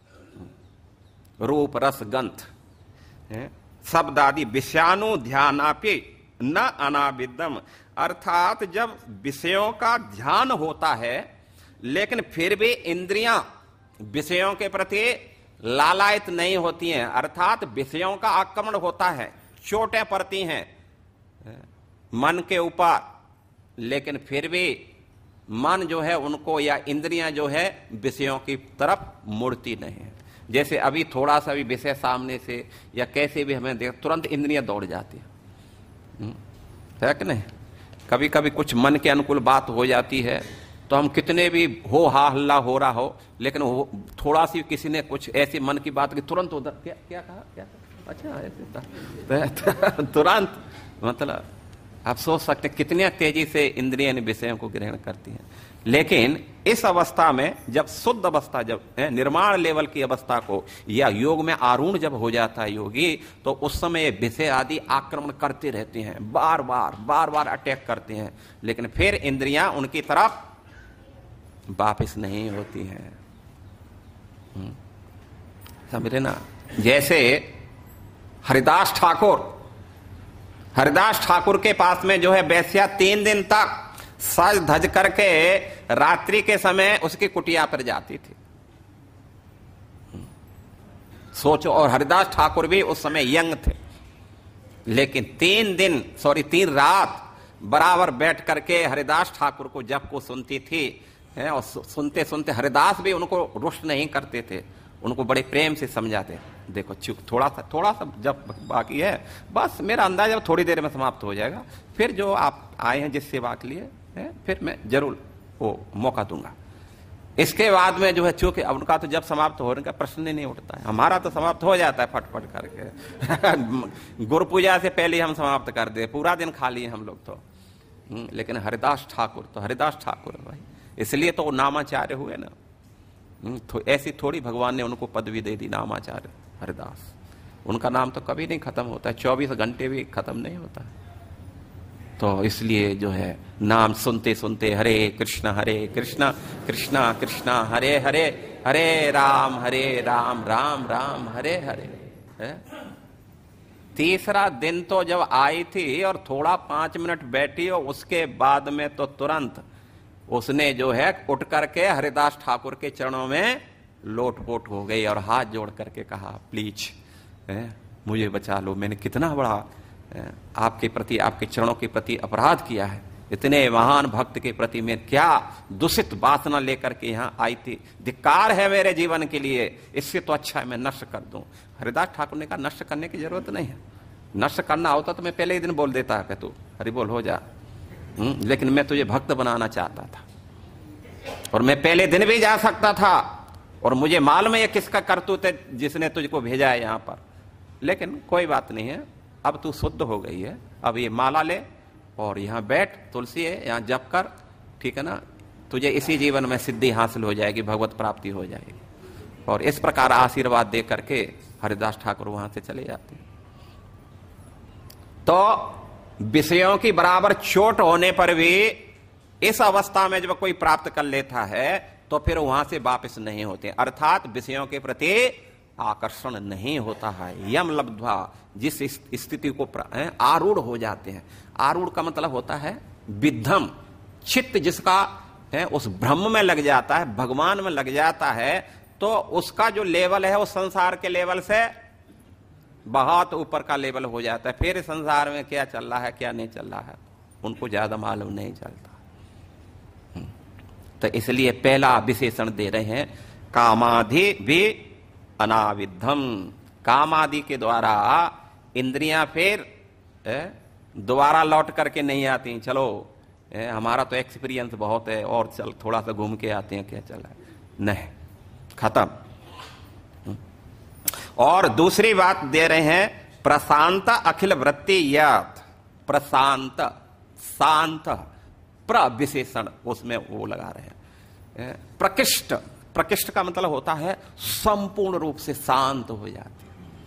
रूप रस गंध, शब्द आदि विषयानु ध्यानापि न अनाविद्धम। अर्थात जब विषयों का ध्यान होता है लेकिन फिर भी इंद्रियां विषयों के प्रति लालायित नहीं होती हैं, अर्थात विषयों का आक्रमण होता है, चोटें पड़ती हैं मन के ऊपर, लेकिन फिर भी मन जो है उनको या इंद्रियां जो है विषयों की तरफ मुड़ती नहीं है। जैसे अभी थोड़ा सा भी विषय सामने से या कैसे भी हमें देख तुरंत इंद्रियां दौड़ जाती है कि नहीं। कभी कभी कुछ मन के अनुकूल बात हो जाती है तो हम कितने भी हो हा हल्ला हो रहा हो, लेकिन थोड़ा सी किसी ने कुछ ऐसी मन की बात की तुरंत उधर क्या कहा अच्छा ऐसे तुरंत, मतलब आप सोच सकते हैं कितनी तेजी से इंद्रियां इन विषयों को ग्रहण करती हैं। लेकिन इस अवस्था में जब शुद्ध अवस्था, जब निर्माण लेवल की अवस्था को या योग में आरूढ़ जब हो जाता है योगी, तो उस समय विषय आदि आक्रमण करते रहते हैं, बार बार अटैक करते हैं, लेकिन फिर इंद्रियां उनकी तरफ वापस नहीं होती हैं। समझे ना। जैसे हरिदास ठाकुर के पास में जो है वैश्या 3 दिन तक सज धज करके रात्रि के समय उसकी कुटिया पर जाती थी। सोचो, और हरिदास ठाकुर भी उस समय यंग थे, लेकिन 3 रात बराबर बैठ करके हरिदास ठाकुर को जब को सुनती थी, और सुनते सुनते हरिदास भी उनको रुष्ट नहीं करते थे, उनको बड़े प्रेम से समझाते, देखो चुप थोड़ा सा जब बाकी है, बस मेरा अंदाजा थोड़ी देर में समाप्त हो जाएगा, फिर जो आप आए हैं जिस सेवा के लिए फिर मैं जरूर वो मौका दूंगा। इसके बाद में जो है चूंकि उनका तो जब समाप्त होने का प्रश्न ही नहीं उठता है, हमारा तो समाप्त हो जाता है फटफट करके गुरु पूजा से पहले हम समाप्त कर दे, पूरा दिन खा लिए हम लोग तो। लेकिन हरिदास ठाकुर भाई, इसलिए तो वो नामाचार्य हुए ना। तो ऐसी थोड़ी भगवान ने उनको पदवी दे दी नामाचार्य हरिदास। उनका नाम तो कभी नहीं खत्म होता है, 24 घंटे भी खत्म नहीं होता है। तो इसलिए जो है नाम सुनते सुनते हरे कृष्णा कृष्णा कृष्णा हरे हरे, हरे राम राम राम हरे हरे। तीसरा दिन तो जब आई थी और थोड़ा 5 मिनट बैठी, और उसके बाद में तो तुरंत उसने जो है उठ करके हरिदास ठाकुर के चरणों में लोटपोट हो गई और हाथ जोड़ करके कहा, प्लीज मुझे बचा लो, मैंने कितना बड़ा आपके प्रति, आपके चरणों के प्रति अपराध किया है, इतने महान भक्त के प्रति मैं क्या दूषित वासना लेकर के यहाँ आई थी, धिक्कार है मेरे जीवन के लिए, इससे तो अच्छा है मैं नष्ट कर दूं। हरिदास ठाकुर ने कहा नष्ट करने की जरूरत नहीं है, नष्ट करना होता तो मैं पहले ही दिन बोल देता है कि तू हरि बोल हो जा, लेकिन मैं तुझे भक्त बनाना चाहता था, और मैं पहले दिन भी जा सकता था, और मुझे मालूम है ये किसका करतूत है जिसने तुझको भेजा है यहाँ पर, लेकिन कोई बात नहीं है, अब तू शुद्ध हो गई है, अब ये माला ले और यहाँ बैठ, तुलसी है यहाँ जप कर, ठीक है ना, तुझे इसी जीवन में सिद्धि हासिल हो जाएगी, भगवत प्राप्ति हो जाएगी। और इस प्रकार आशीर्वाद दे करके हरिदास ठाकुर वहां से चले जाते। तो विषयों की बराबर चोट होने पर भी इस अवस्था में जब कोई प्राप्त कर लेता है तो फिर वहां से वापस नहीं होते, अर्थात विषयों के प्रति आकर्षण नहीं होता है। यम लब्ध्वा, जिस स्थिति को आरूढ़ हो जाते हैं, आरूढ़ का मतलब होता है विद्धम, चित्त जिसका है उस ब्रह्म में लग जाता है, भगवान में लग जाता है, तो उसका जो लेवल है वो संसार के लेवल से बहुत ऊपर का लेवल हो जाता है। फिर संसार में क्या चल रहा है क्या नहीं चल रहा है उनको ज्यादा मालूम नहीं चलता। तो इसलिए पहला विशेषण दे रहे हैं कामादि भी अनाविद्धम, कामादि के द्वारा इंद्रियां फिर दोबारा लौट करके नहीं आती, चलो हमारा तो एक्सपीरियंस बहुत है और चल थोड़ा सा घूम के आते हैं क्या चला है, नहीं, खत्म। और दूसरी बात दे रहे हैं प्रशांत अखिल वृत्ति यत, प्रशांत शांत, प्रविशेषण उसमें वो लगा रहे हैं। प्रकृष्ट, प्रकृष्ट का मतलब होता है संपूर्ण रूप से शांत हो जाती।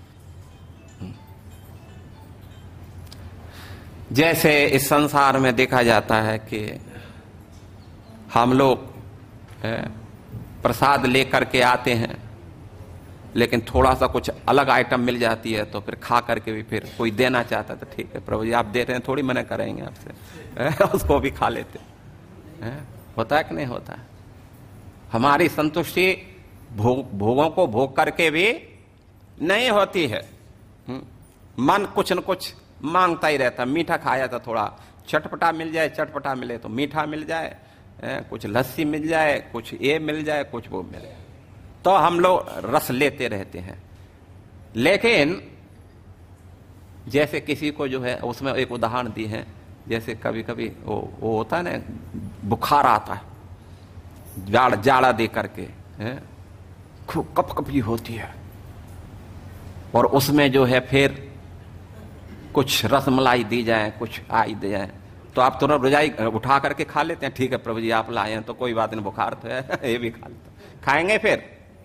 जैसे इस संसार में देखा जाता है कि हम लोग प्रसाद लेकर के आते हैं, लेकिन थोड़ा सा कुछ अलग आइटम मिल जाती है तो फिर खा करके भी फिर कोई देना चाहता है तो ठीक है प्रभु जी आप दे रहे हैं, थोड़ी मना करेंगे आपसे, उसको भी खा लेते हैं। होता है कि नहीं होता है? हमारी संतुष्टि भोगों को भोग करके भी नहीं होती है। मन कुछ न कुछ मांगता ही रहता, मीठा खाया तो थोड़ा चटपटा मिल जाए, चटपटा मिले तो मीठा मिल जाए, कुछ लस्सी मिल जाए, कुछ ये मिल जाए, कुछ वो मिल जाए, तो हम लोग रस लेते रहते हैं। लेकिन जैसे किसी को जो है, उसमें एक उदाहरण दी है, जैसे कभी कभी वो होता है ना, बुखार आता है, जाड़ा दे करके खूब कपकपी होती है, और उसमें जो है फिर कुछ रसमलाई दी जाए, कुछ आई दे जाए, तो आप तुरंत रजाई उठा करके खा लेते हैं। ठीक है प्रभु जी आप लाए हैं तो कोई बात नहीं, बुखार तो है ये भी खा लेते, खाएंगे। फिर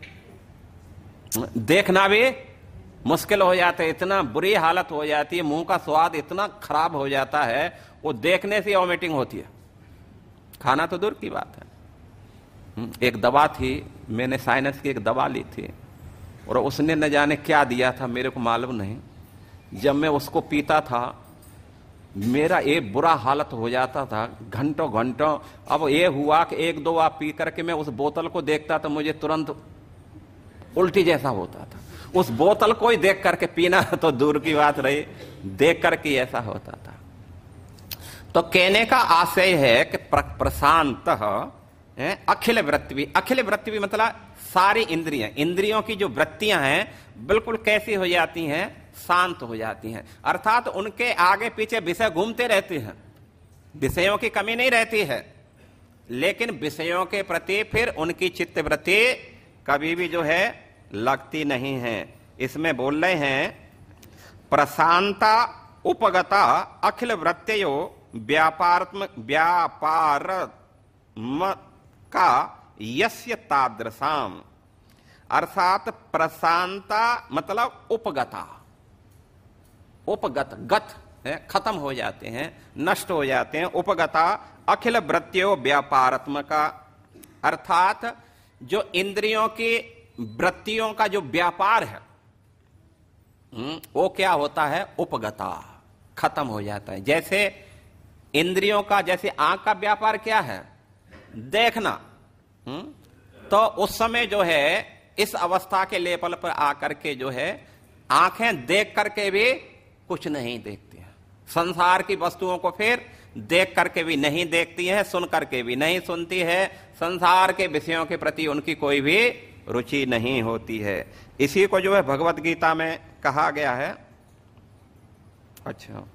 देखना भी मुश्किल हो जाता है, इतना बुरी हालत हो जाती है, मुंह का स्वाद इतना खराब हो जाता है, वो देखने से वॉमिटिंग होती है, खाना तो दूर की बात है। एक दवा थी, मैंने साइनस की एक दवा ली थी, और उसने न जाने क्या दिया था, मेरे को मालूम नहीं। जब मैं उसको पीता था मेरा एक बुरा हालत हो जाता था, घंटों घंटों। अब ये हुआ कि एक दो आप पी करके मैं उस बोतल को देखता तो मुझे तुरंत उल्टी जैसा होता था। उस बोतल को ही देख करके पीना तो दूर की बात रही, देख करके ऐसा होता था। तो कहने का आशय है कि प्रशांत अखिल वृत्ति, अखिल वृत्ति मतलब सारी इंद्रियां, इंद्रियों की जो वृत्तियां हैं बिल्कुल कैसी हो जाती हैं, शांत हो जाती हैं। अर्थात उनके आगे पीछे विषय घूमते रहते हैं, विषयों की कमी नहीं रहती है, लेकिन विषयों के प्रति फिर उनकी चित्त वृत्ति कभी भी जो है लगती नहीं है। इसमें बोल रहे हैं प्रशांता उपगता अखिल वृत्तयो व्यापार का यस्य तादृशाम, अर्थात प्रशांता मतलब उपगता, उपगत गत है, खत्म हो जाते हैं, नष्ट हो जाते हैं। उपगता अखिल वृत्तियों व्यापारात्मका, अर्थात जो इंद्रियों की वृत्तियों का जो व्यापार है वो क्या होता है, उपगता, खत्म हो जाता है। जैसे इंद्रियों का, जैसे आंख का व्यापार क्या है, देखना, तो उस समय जो है इस अवस्था के लेवल पर आकर के जो है आंखें देख करके भी कुछ नहीं देखती हैं, संसार की वस्तुओं को फिर देख करके भी नहीं देखती है, सुन करके भी नहीं सुनती है, संसार के विषयों के प्रति उनकी कोई भी रुचि नहीं होती है। इसी को जो है भगवत गीता में कहा गया है। अच्छा,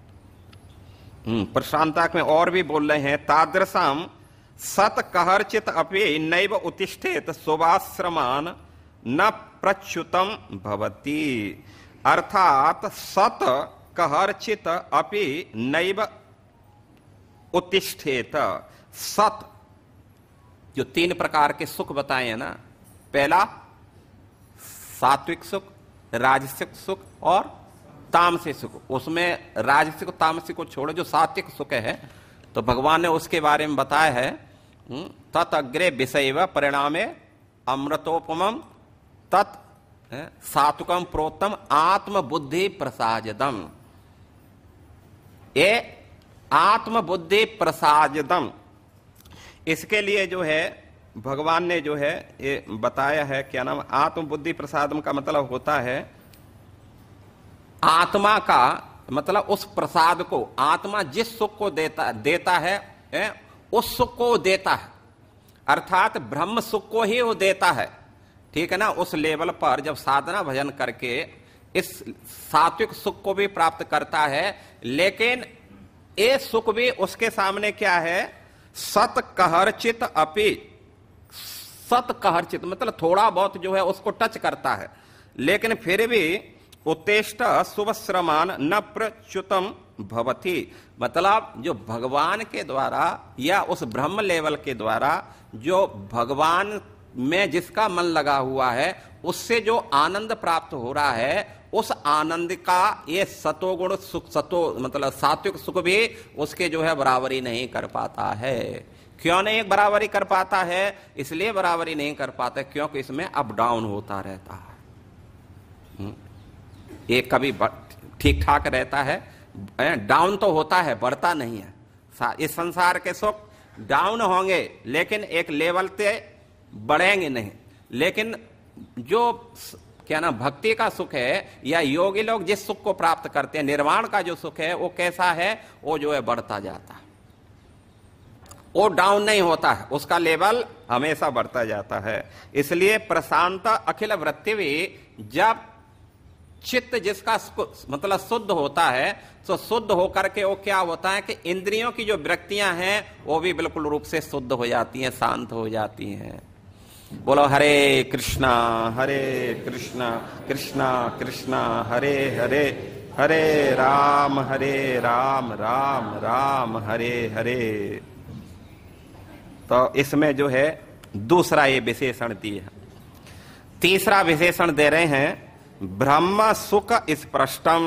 प्रशांता में और भी बोल रहे हैं, तादृशम सत कहर्चित अपि नैव उत्तिष्ठेत सुवाश्रमान न प्रच्युतम भवति, अर्थात सत कहर्चित अपि नैव उत्तिष्ठेत। सत जो तीन प्रकार के सुख बताए हैं ना, पहला सात्विक सुख, राजसिक सुख और तामसिक सुख। उसमें राजसिक तामसिक को छोड़ो, जो सात्विक सुख है तो भगवान ने उसके बारे में बताया है, तत् अग्रे विषयव परिणामे अमृतोपमम तत् सात्विकम प्रोत्तम आत्म बुद्धि प्रसाजदम। ये आत्म बुद्धि प्रसाजदम, इसके लिए जो है भगवान ने जो है ये बताया है, क्या नाम, आत्म बुद्धि प्रसादम का मतलब होता है आत्मा का, मतलब उस प्रसाद को, आत्मा जिस सुख को देता है उस सुख को देता है, अर्थात ब्रह्म सुख को ही वो देता है। ठीक है ना, उस लेवल पर जब साधना भजन करके इस सात्विक सुख को भी प्राप्त करता है, लेकिन ये सुख भी उसके सामने क्या है, सत कहर्चित अपि, सत कहर्चित मतलब थोड़ा बहुत जो है उसको टच करता है, लेकिन फिर भी उत्तेष्ट सुवश्रमान न प्रच्युतम भवति, मतलब जो भगवान के द्वारा या उस ब्रह्म लेवल के द्वारा जो भगवान में जिसका मन लगा हुआ है उससे जो आनंद प्राप्त हो रहा है, उस आनंद का ये सतोगुण सुख, सतो मतलब सात्विक सुख भी उसके जो है बराबरी नहीं कर पाता है। क्यों नहीं बराबरी कर पाता है, इसलिए बराबरी नहीं कर पाता क्योंकि इसमें अप डाउन होता रहता है। ये कभी ठीक ठाक रहता है, डाउन तो होता है, बढ़ता नहीं है। इस संसार के सुख डाउन होंगे लेकिन एक लेवल से बढ़ेंगे नहीं। लेकिन जो क्या ना भक्ति का सुख है या योगी लोग जिस सुख को प्राप्त करते हैं, निर्वाण का जो सुख है वो कैसा है, वो जो है बढ़ता जाता है। वो डाउन नहीं होता है, उसका लेवल हमेशा बढ़ता जाता है। इसलिए प्रशांत अखिल वृत्ति भी, जब चित्त जिसका मतलब शुद्ध होता है, तो शुद्ध होकर के वो क्या होता है कि इंद्रियों की जो वृत्तियां हैं वो भी बिल्कुल रूप से शुद्ध हो जाती हैं, शांत हो जाती हैं। बोलो हरे कृष्णा कृष्णा कृष्णा हरे हरे, हरे राम राम राम हरे हरे। तो इसमें जो है दूसरा ये विशेषण दिया। तीसरा विशेषण दे रहे हैं ब्रह्म सुख स्पृष्टम,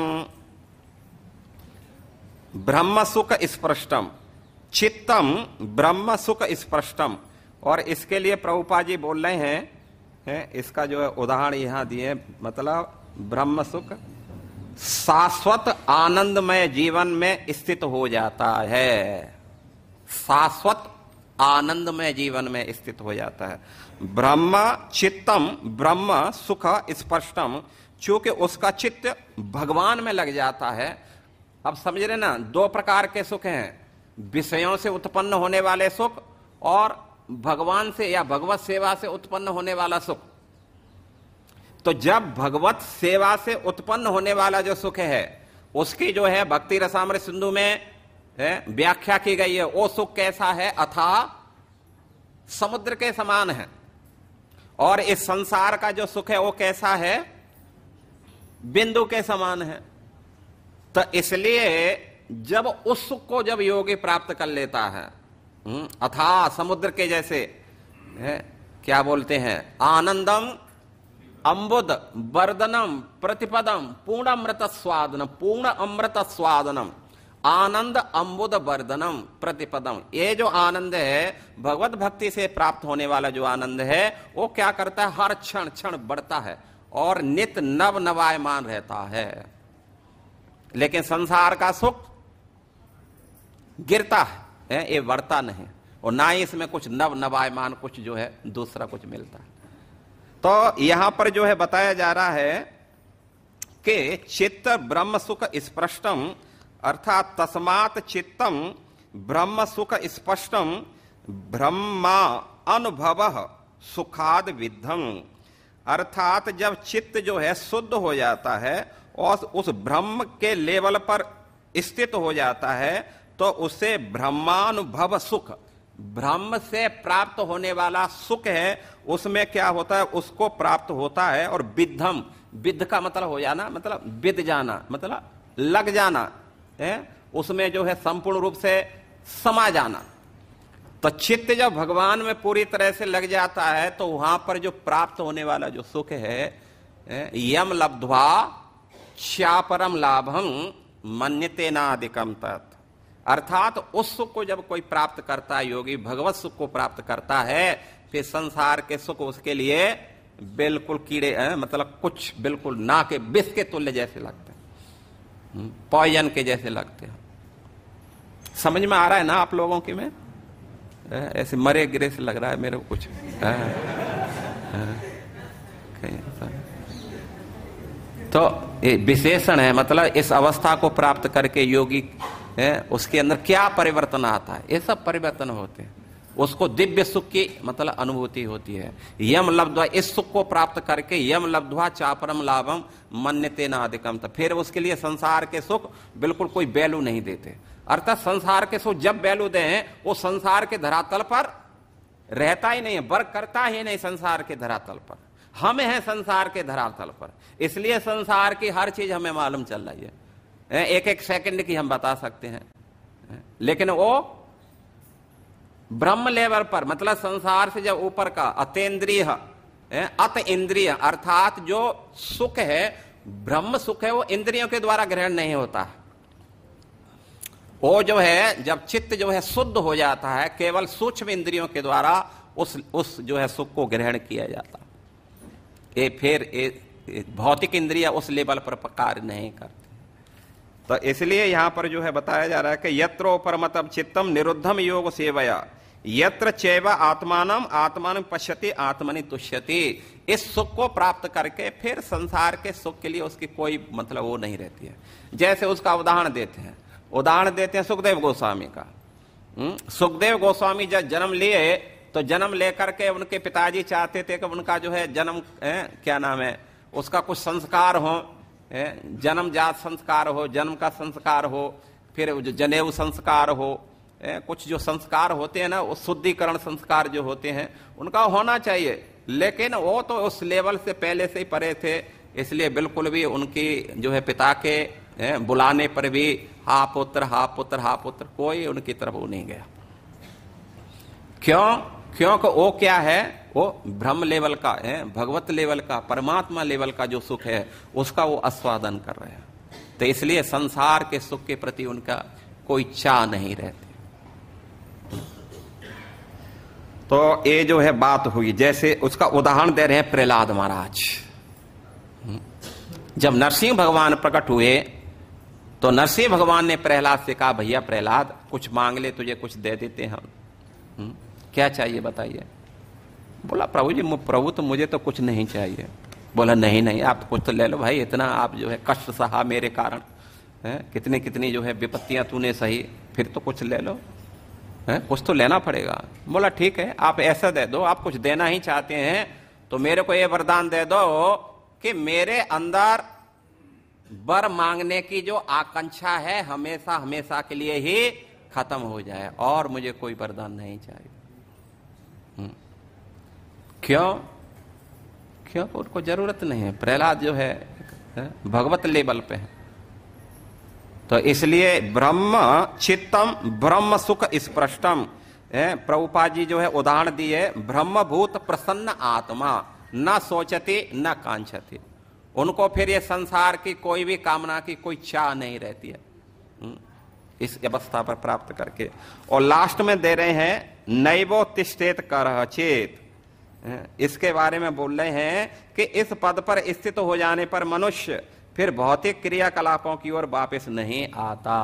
ब्रह्म सुख स्पृष्टम चित्तम ब्रह्म सुख स्पृष्टम। और इसके लिए प्रभुपाद जी बोल रहे हैं, इसका जो है उदाहरण यहां दिए, मतलब ब्रह्म सुख शाश्वत आनंदमय जीवन में स्थित हो जाता है, शाश्वत आनंदमय जीवन में स्थित हो जाता है। ब्रह्म चित्तम ब्रह्म सुख स्पष्टम, चूंकि उसका चित्त भगवान में लग जाता है। अब समझ रहे ना, दो प्रकार के सुख हैं, विषयों से उत्पन्न होने वाले सुख और भगवान से या भगवत सेवा से उत्पन्न होने वाला सुख। तो जब भगवत सेवा से उत्पन्न होने वाला जो सुख है, उसकी जो है भक्ति रसामृत सिंधु में व्याख्या की गई है। वो सुख कैसा है? अथाह समुद्र के समान है। और इस संसार का जो सुख है वो कैसा है? बिंदु के समान है। तो इसलिए जब उस सुख को जब योगी प्राप्त कर लेता है, अथाह समुद्र के जैसे क्या बोलते हैं, आनंदम अम्बुद वर्धनम प्रतिपदम पूर्ण अमृत स्वादनम, पूर्ण अमृत स्वादनम, आनंद अम्बुद वर्धनम प्रतिपदम। ये जो आनंद है भगवत भक्ति से प्राप्त होने वाला जो आनंद है, वो क्या करता है? हर क्षण क्षण बढ़ता है और नित नव नवायमान रहता है। लेकिन संसार का सुख गिरता है, ये बढ़ता नहीं, और ना ही इसमें कुछ नव नवायमान कुछ जो है दूसरा कुछ मिलता है। तो यहां पर जो है बताया जा रहा है कि चित्त ब्रह्म सुख स्पष्टम, अर्थात तस्मात् चित्तम ब्रह्म सुख स्पष्टम ब्रह्मा अनुभव सुखाद विद्धम। अर्थात जब चित्त जो है शुद्ध हो जाता है और उस ब्रह्म के लेवल पर स्थित हो जाता है, तो उसे ब्रह्मानुभव सुख, ब्रह्म से प्राप्त होने वाला सुख है, उसमें क्या होता है? उसको प्राप्त होता है। और विद्धम, विद्ध का मतलब हो जाना, मतलब विद जाना, मतलब लग जाना है, उसमें जो है संपूर्ण रूप से समा जाना। तो चित्त जब भगवान में पूरी तरह से लग जाता है, तो वहां पर जो प्राप्त होने वाला जो सुख है, यम लब्ध्वा च्यापरम लाभम मन्यते नादिकम तत्। अर्थात उस सुख को जब कोई प्राप्त करता है, योगी भगवत सुख को प्राप्त करता है, फिर संसार के सुख उसके लिए बिल्कुल कीड़े, मतलब कुछ बिल्कुल ना के विष के तुल्य जैसे लगते हैं, पॉइजन के जैसे लगते हैं। समझ में आ रहा है ना आप लोगों की? में ऐसे मरे गिरे से लग रहा है मेरे को कुछ। तो ये विशेषण है, मतलब इस अवस्था को प्राप्त करके योगी उसके अंदर क्या परिवर्तन आता है, ये सब परिवर्तन होते हैं। उसको दिव्य सुख की मतलब अनुभूति होती है। यम लब्ध्वा, इस सुख को प्राप्त करके यम लब्ध्वा चापरम लाभम मन्यते नादिकम, तो फिर उसके लिए संसार के सुख बिल्कुल कोई वैल्यू नहीं देते। अर्थात संसार के सुख जब वैल्यू दें, वो संसार के धरातल पर रहता ही नहीं है, वर्क करता ही नहीं संसार के धरातल पर। हम हैं संसार के धरातल पर, इसलिए संसार की हर चीज हमें मालूम चल रही है, एक एक सेकंड की हम बता सकते हैं। लेकिन वो ब्रह्म लेवल पर, मतलब संसार से जब ऊपर का अतेंद्रिय अत इंद्रिय, अर्थात जो सुख है ब्रह्म सुख है, वो इंद्रियों के द्वारा ग्रहण नहीं होता है। वो जो है जब चित्त जो है शुद्ध हो जाता है, केवल सूक्ष्म इंद्रियों के द्वारा उस जो है सुख को ग्रहण किया जाता है। ये फिर भौतिक इंद्रिया उस लेवल पर कार्य नहीं करती। तो इसलिए यहां पर जो है बताया जा रहा है कि यत्रो परमतम चित्तम निरुद्धम योग सेवया यत्र चैव आत्मानम आत्मान पश्यति आत्मनि तुष्यति। इस सुख को प्राप्त करके फिर संसार के सुख के लिए उसकी कोई मतलब वो नहीं रहती है। जैसे उसका उदाहरण देते हैं सुखदेव गोस्वामी का। सुखदेव गोस्वामी जब जन्म लिए तो जन्म लेकर के उनके पिताजी चाहते थे कि उनका जो है जन्म क्या नाम है उसका कुछ संस्कार हो, जन्मजात संस्कार हो, जन्म का संस्कार हो, फिर जो जनेऊ संस्कार हो, कुछ जो संस्कार होते हैं ना वो शुद्धिकरण संस्कार जो होते हैं उनका होना चाहिए। लेकिन वो तो उस लेवल से पहले से ही परे थे, इसलिए बिल्कुल भी उनकी जो है पिता के बुलाने पर भी हा पुत्र हा पुत्र हा पुत्र कोई उनकी तरफ वो नहीं गया। क्यों? क्योंकि वो क्या है, वो ब्रह्म लेवल का है, भगवत लेवल का, परमात्मा लेवल का जो सुख है उसका वो आस्वादन कर रहे हैं। तो इसलिए संसार के सुख के प्रति उनका कोई चाह नहीं रहती। तो ये जो है बात हुई, जैसे उसका उदाहरण दे रहे हैं प्रहलाद महाराज। जब नरसिंह भगवान प्रकट हुए तो नरसिंह भगवान ने प्रहलाद से कहा, भैया प्रहलाद कुछ मांग ले, तुझे कुछ दे देते हम। क्या चाहिए बताइए? बोला प्रभु जी, प्रभु तो मुझे तो कुछ नहीं चाहिए। बोला नहीं नहीं, आप कुछ तो ले लो भाई, इतना आप जो है कष्ट सहा मेरे कारण, कितनी कितनी जो है विपत्तियां तूने सही, फिर तो कुछ ले लो, कुछ तो लेना पड़ेगा। बोला ठीक है, आप ऐसा दे दो, आप कुछ देना ही चाहते हैं तो मेरे को ये वरदान दे दो कि मेरे अंदर वर मांगने की जो आकांक्षा है हमेशा हमेशा के लिए ही खत्म हो जाए, और मुझे कोई वरदान नहीं चाहिए। क्यों? क्यों? उनको जरूरत नहीं है। प्रहलाद जो है भगवत लेवल पे है, तो इसलिए ब्रह्म चित्तम ब्रह्म सुख स्पृष्टम। प्रभुपाद जी जो है उदाहरण दिए, ब्रह्मभूत प्रसन्न आत्मा न सोचती न कांक्षती। उनको फिर ये संसार की कोई भी कामना की कोई चाह नहीं रहती है इस अवस्था पर प्राप्त करके। और लास्ट में दे रहे हैं नैवो तिष्ठेत करह चेत। इसके बारे में बोल रहे हैं कि इस पद पर स्थित हो जाने पर मनुष्य फिर भौतिक क्रियाकलापों की ओर वापस नहीं आता।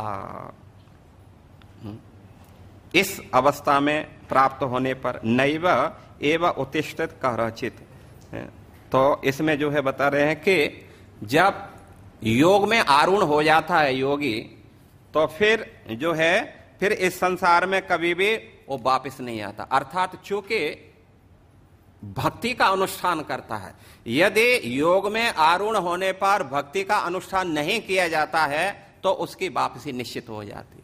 इस अवस्था में प्राप्त होने पर नैव एव उत्तिष्ठित करचित। तो इसमें जो है बता रहे हैं कि जब योग में आरूढ़ हो जाता है योगी, तो फिर जो है फिर इस संसार में कभी भी वो वापस नहीं आता। अर्थात चूंकि भक्ति का अनुष्ठान करता है, यदि योग में आरूढ़ होने पर भक्ति का अनुष्ठान नहीं किया जाता है तो उसकी वापसी निश्चित हो जाती है।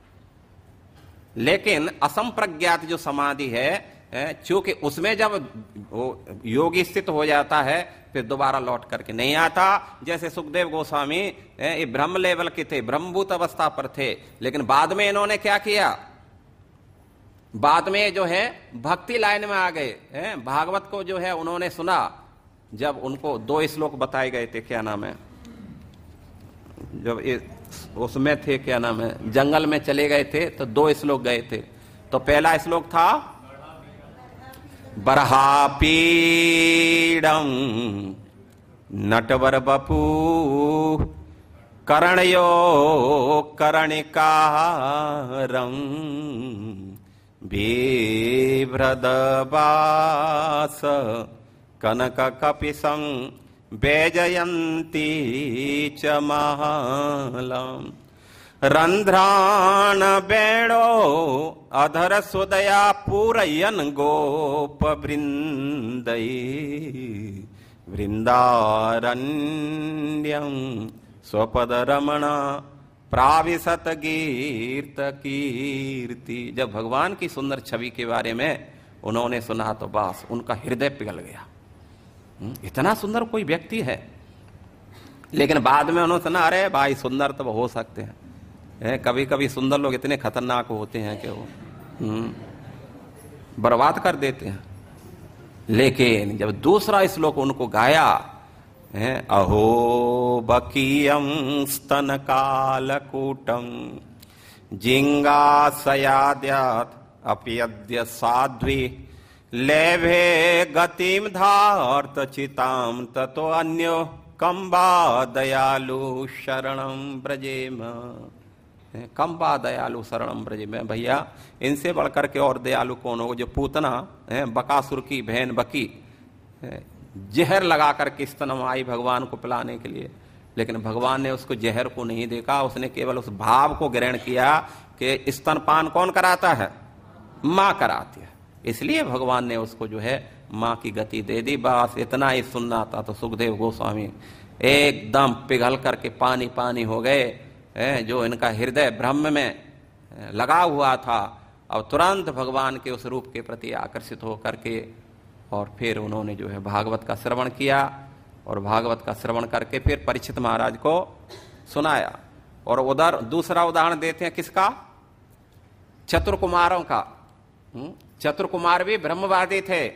लेकिन असंप्रज्ञात जो समाधि है, चूंकि उसमें जब वो योगी स्थित हो जाता है फिर दोबारा लौट करके नहीं आता। जैसे सुखदेव गोस्वामी ये ब्रह्म लेवल के थे, ब्रह्मभूत अवस्था पर थे, लेकिन बाद में इन्होंने क्या किया, बाद में जो है भक्ति लाइन में आ गए। भागवत को जो है उन्होंने सुना, जब उनको 2 श्लोक बताए गए थे, क्या नाम है, जब उसमें थे, क्या नाम है, जंगल में चले गए थे तो 2 श्लोक गए थे। तो पहला श्लोक था बरहापीडम नटवर बपू करणयो करणिकारम बिभ्रदवास कनक कपिसं वैजयन्ती च महलम रंध्रान बेणो अधर सुदया पूरयन गोप वृंदई वृंदारण्यम स्वपद रमण प्राविशत कीर्त कीर्ति। जब भगवान की सुंदर छवि के बारे में उन्होंने सुना तो बस उनका हृदय पिघल गया। इतना सुंदर कोई व्यक्ति है, लेकिन बाद में उन्होंने सुना, अरे भाई सुंदर तो हो सकते हैं, कभी कभी सुंदर लोग इतने खतरनाक होते हैं कि वो बर्बाद कर देते हैं। लेकिन जब दूसरा श्लोक उनको गाया, अहो बकीयम स्तन कालकूटम जिंगासयाद्यात् अप्यद्य साध्वी लेभे गतिम धार्त चिताम ततो अन्यो कंबा दयालु शरणम ब्रजेम। कंबा दयालु शरणम ब्रजेम। भैया इनसे बढ़कर के और दयालु कौन हो? जो पूतना बकासुर की बहन बकी जहर लगा करके स्तनम आई भगवान को पिलाने के लिए, लेकिन भगवान ने उसको जहर को नहीं देखा, उसने केवल उस भाव को ग्रहण किया कि स्तनपान कौन कराता है? मां कराती है। इसलिए भगवान ने उसको जो है मां की गति दे दी। बस इतना ही सुनना था तो सुखदेव गोस्वामी एकदम पिघल करके पानी पानी हो गए। जो इनका हृदय ब्रह्म में लगा हुआ था, अब तुरंत भगवान के उस रूप के प्रति आकर्षित होकर के और फिर उन्होंने जो है भागवत का श्रवण किया और भागवत का श्रवण करके फिर परीक्षित महाराज को सुनाया। और उधर दूसरा उदाहरण देते हैं किसका? चतुर्कुमारों का। चतुर्कुमार भी ब्रह्मवादी थे।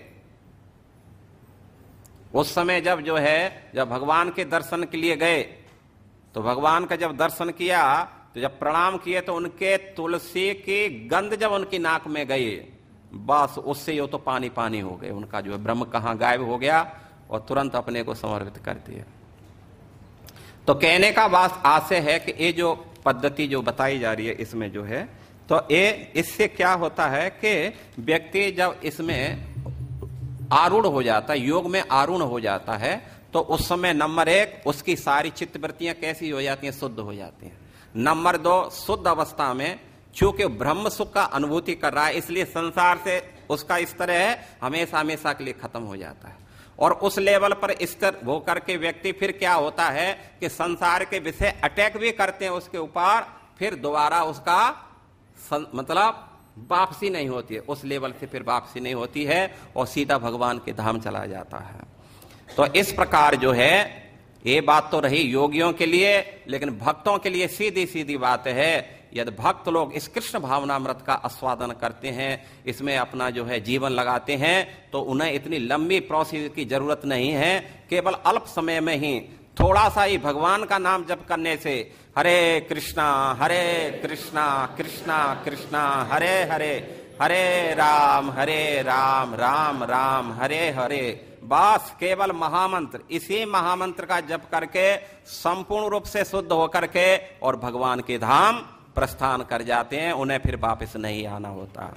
उस समय जब जो है जब भगवान के दर्शन के लिए गए तो भगवान का जब दर्शन किया तो जब प्रणाम किए तो उनके तुलसी की गंध जब उनकी नाक में गई, बस उससे यो तो पानी पानी हो गए। उनका जो है ब्रह्म कहां गायब हो गया और तुरंत अपने को समर्पित कर दिया। तो कहने का बात आशय है कि ये जो पद्धति जो बताई जा रही है इसमें जो है तो ये इससे क्या होता है कि व्यक्ति जब इसमें आरूढ़ हो जाता है, योग में आरूढ़ हो जाता है, तो उस समय नंबर 1 उसकी सारी चित्तवृत्तियां कैसी हो जाती हैं? शुद्ध हो जाती हैं। नंबर 2 शुद्ध अवस्था में चूंकि ब्रह्म सुख का अनुभूति कर रहा है इसलिए संसार से उसका इस तरह है हमेशा हमेशा के लिए खत्म हो जाता है। और उस लेवल पर स्थिर होकर के व्यक्ति फिर क्या होता है कि संसार के विषय अटैक भी करते हैं उसके ऊपर, फिर दोबारा उसका मतलब वापसी नहीं होती है। उस लेवल से फिर वापसी नहीं होती है और सीधा भगवान के धाम चला जाता है। तो इस प्रकार जो है ये बात तो रही योगियों के लिए, लेकिन भक्तों के लिए सीधी सीधी बात है। यदि भक्त लोग इस कृष्ण भावनामृत का आस्वादन करते हैं, इसमें अपना जो है जीवन लगाते हैं, तो उन्हें इतनी लंबी प्रोसेस की जरूरत नहीं है। केवल अल्प समय में ही थोड़ा सा ही भगवान का नाम जप करने से हरे कृष्णा कृष्णा कृष्णा हरे हरे, हरे राम राम राम हरे हरे, बस केवल महामंत्र, इसी महामंत्र का जप करके संपूर्ण रूप से शुद्ध होकर के और भगवान के धाम प्रस्थान कर जाते हैं। उन्हें फिर वापस नहीं आना होता।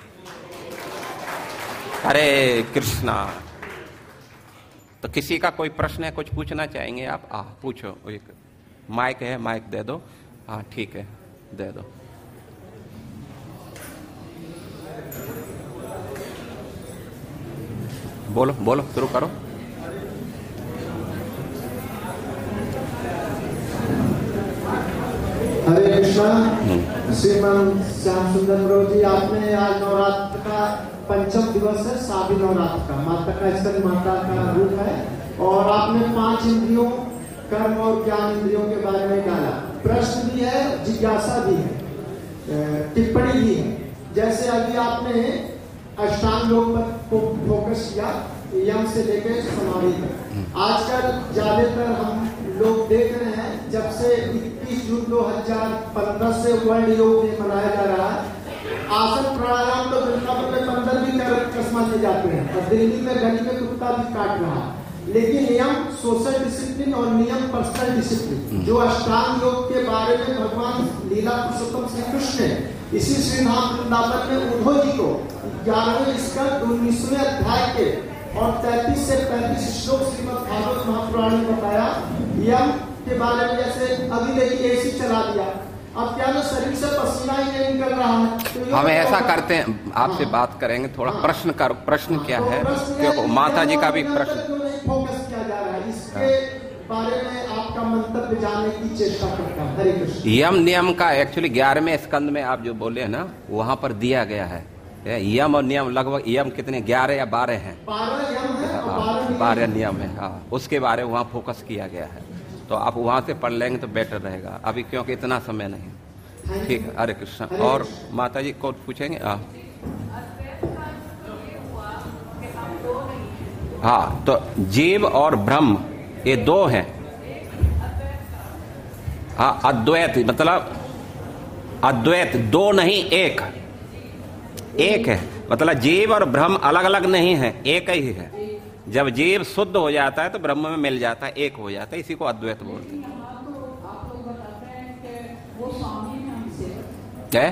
हरे कृष्णा। तो किसी का कोई प्रश्न है, कुछ पूछना चाहेंगे आप? पूछो। एक माइक है, माइक दे दो। हाँ ठीक है, दे दो। बोलो बोलो, शुरू करो। हरे कृष्णा। श्रीमान श्याम सुंदर प्रभु जी, आपने आज नवरात्र का पंचम दिवस है, सावी नवरात्र का, माता का स्तन माता का रूप है, और आपने 5 इंद्रियों, कर्म और ज्ञान इंद्रियों के बारे में डाला। प्रश्न भी है, जिज्ञासा भी है, टिप्पणी भी है। जैसे अभी आपने अष्टांग योग पर फोकस किया, यम से लेकर समाधि तक। आजकल ज्यादातर हम लोग देख रहे हैं, जब से 21 जून 2015 से वर्ल्ड योग डे मनाया जा रहा है, आसन प्राणायाम तो वृंदावन में मंदिर भी कसमा ले जाते हैं और दिल्ली में गली में कुत्ता भी काट रहा है। लेकिन नियम सोशल डिसिप्लिन और नियम पर्सनल डिसिप्लिन, जो अष्टांग योग के बारे में भगवान लीला पुरुषोत्तम श्री कृष्ण ने इसी श्री धाम वृंदावन में उद्धव जी को 11वें स्कंद 19वें अध्याय के और 33 से 35 श्लोक श्रीमद् भागवत महापुराण में बताया। यम के बारे में जैसे अभी देखिए एसी चला दिया, अब क्या ना शरीर से पसीना ही नहीं निकल रहा है, तो हम ऐसा करते हैं, आपसे बात करेंगे थोड़ा। प्रश्न करो, प्रश्न क्या है? क्यों माता जी का भी प्रश्न फोकस किया जा रहा है, इसके बारे में आपका मंतव्य जानने की चेष्टा करता है। हरे कृष्ण। यम नियम का एक्चुअली 11वें स्कंद में आप जो बोले हैं ना, वहां पर दिया गया है यम और नियम। लगभग यम कितने 11 या 12 हैं? 12 यम है, 12 नियम है। हाँ, उसके बारे में वहां फोकस किया गया है, तो आप वहां से पढ़ लेंगे तो बेटर रहेगा अभी, क्योंकि इतना समय नहीं। ठीक है, हरे कृष्ण। और माता जी को पूछेंगे? हाँ, तो जीव और ब्रह्म ये 2 हैं। हाँ, अद्वैत मतलब अद्वैत 2 नहीं, एक है। मतलब जीव और ब्रह्म अलग अलग नहीं है, एक ही है। जब जीव शुद्ध हो जाता है तो ब्रह्म में मिल जाता है, एक हो जाता है, इसी को अद्वैत बोलते हैं। क्या?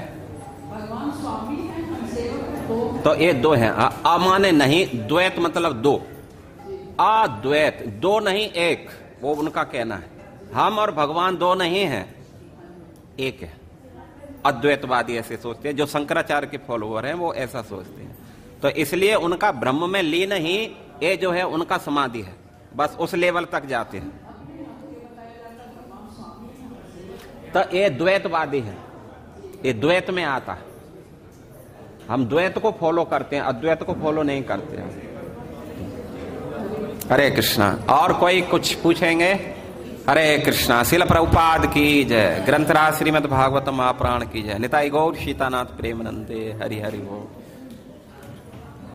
तो ये 2 हैं। अमाने नहीं, द्वैत मतलब 2, अद्वैत 2 नहीं, एक, वो उनका कहना है। हम और भगवान 2 नहीं हैं, एक है। अद्वैतवादी ऐसे सोचते हैं, जो शंकराचार्य के फॉलोअर हैं वो ऐसा सोचते हैं। तो इसलिए उनका ब्रह्म में लीन ही ये जो है उनका समाधि है, बस उस लेवल तक जाते हैं। तो ये द्वैतवादी है, ये द्वैत में आता है। हम द्वैत को फॉलो करते हैं, अद्वैत को फॉलो नहीं करते हैं। हरे कृष्णा। और कोई कुछ पूछेंगे? हरे कृष्णा। शिल प्रभुपाद की जय। ग्रंथराज श्रीमद् भागवतम महापुराण की जय। निताई गौर सीतानाथ प्रेमानंदे। हरि हरि बोल।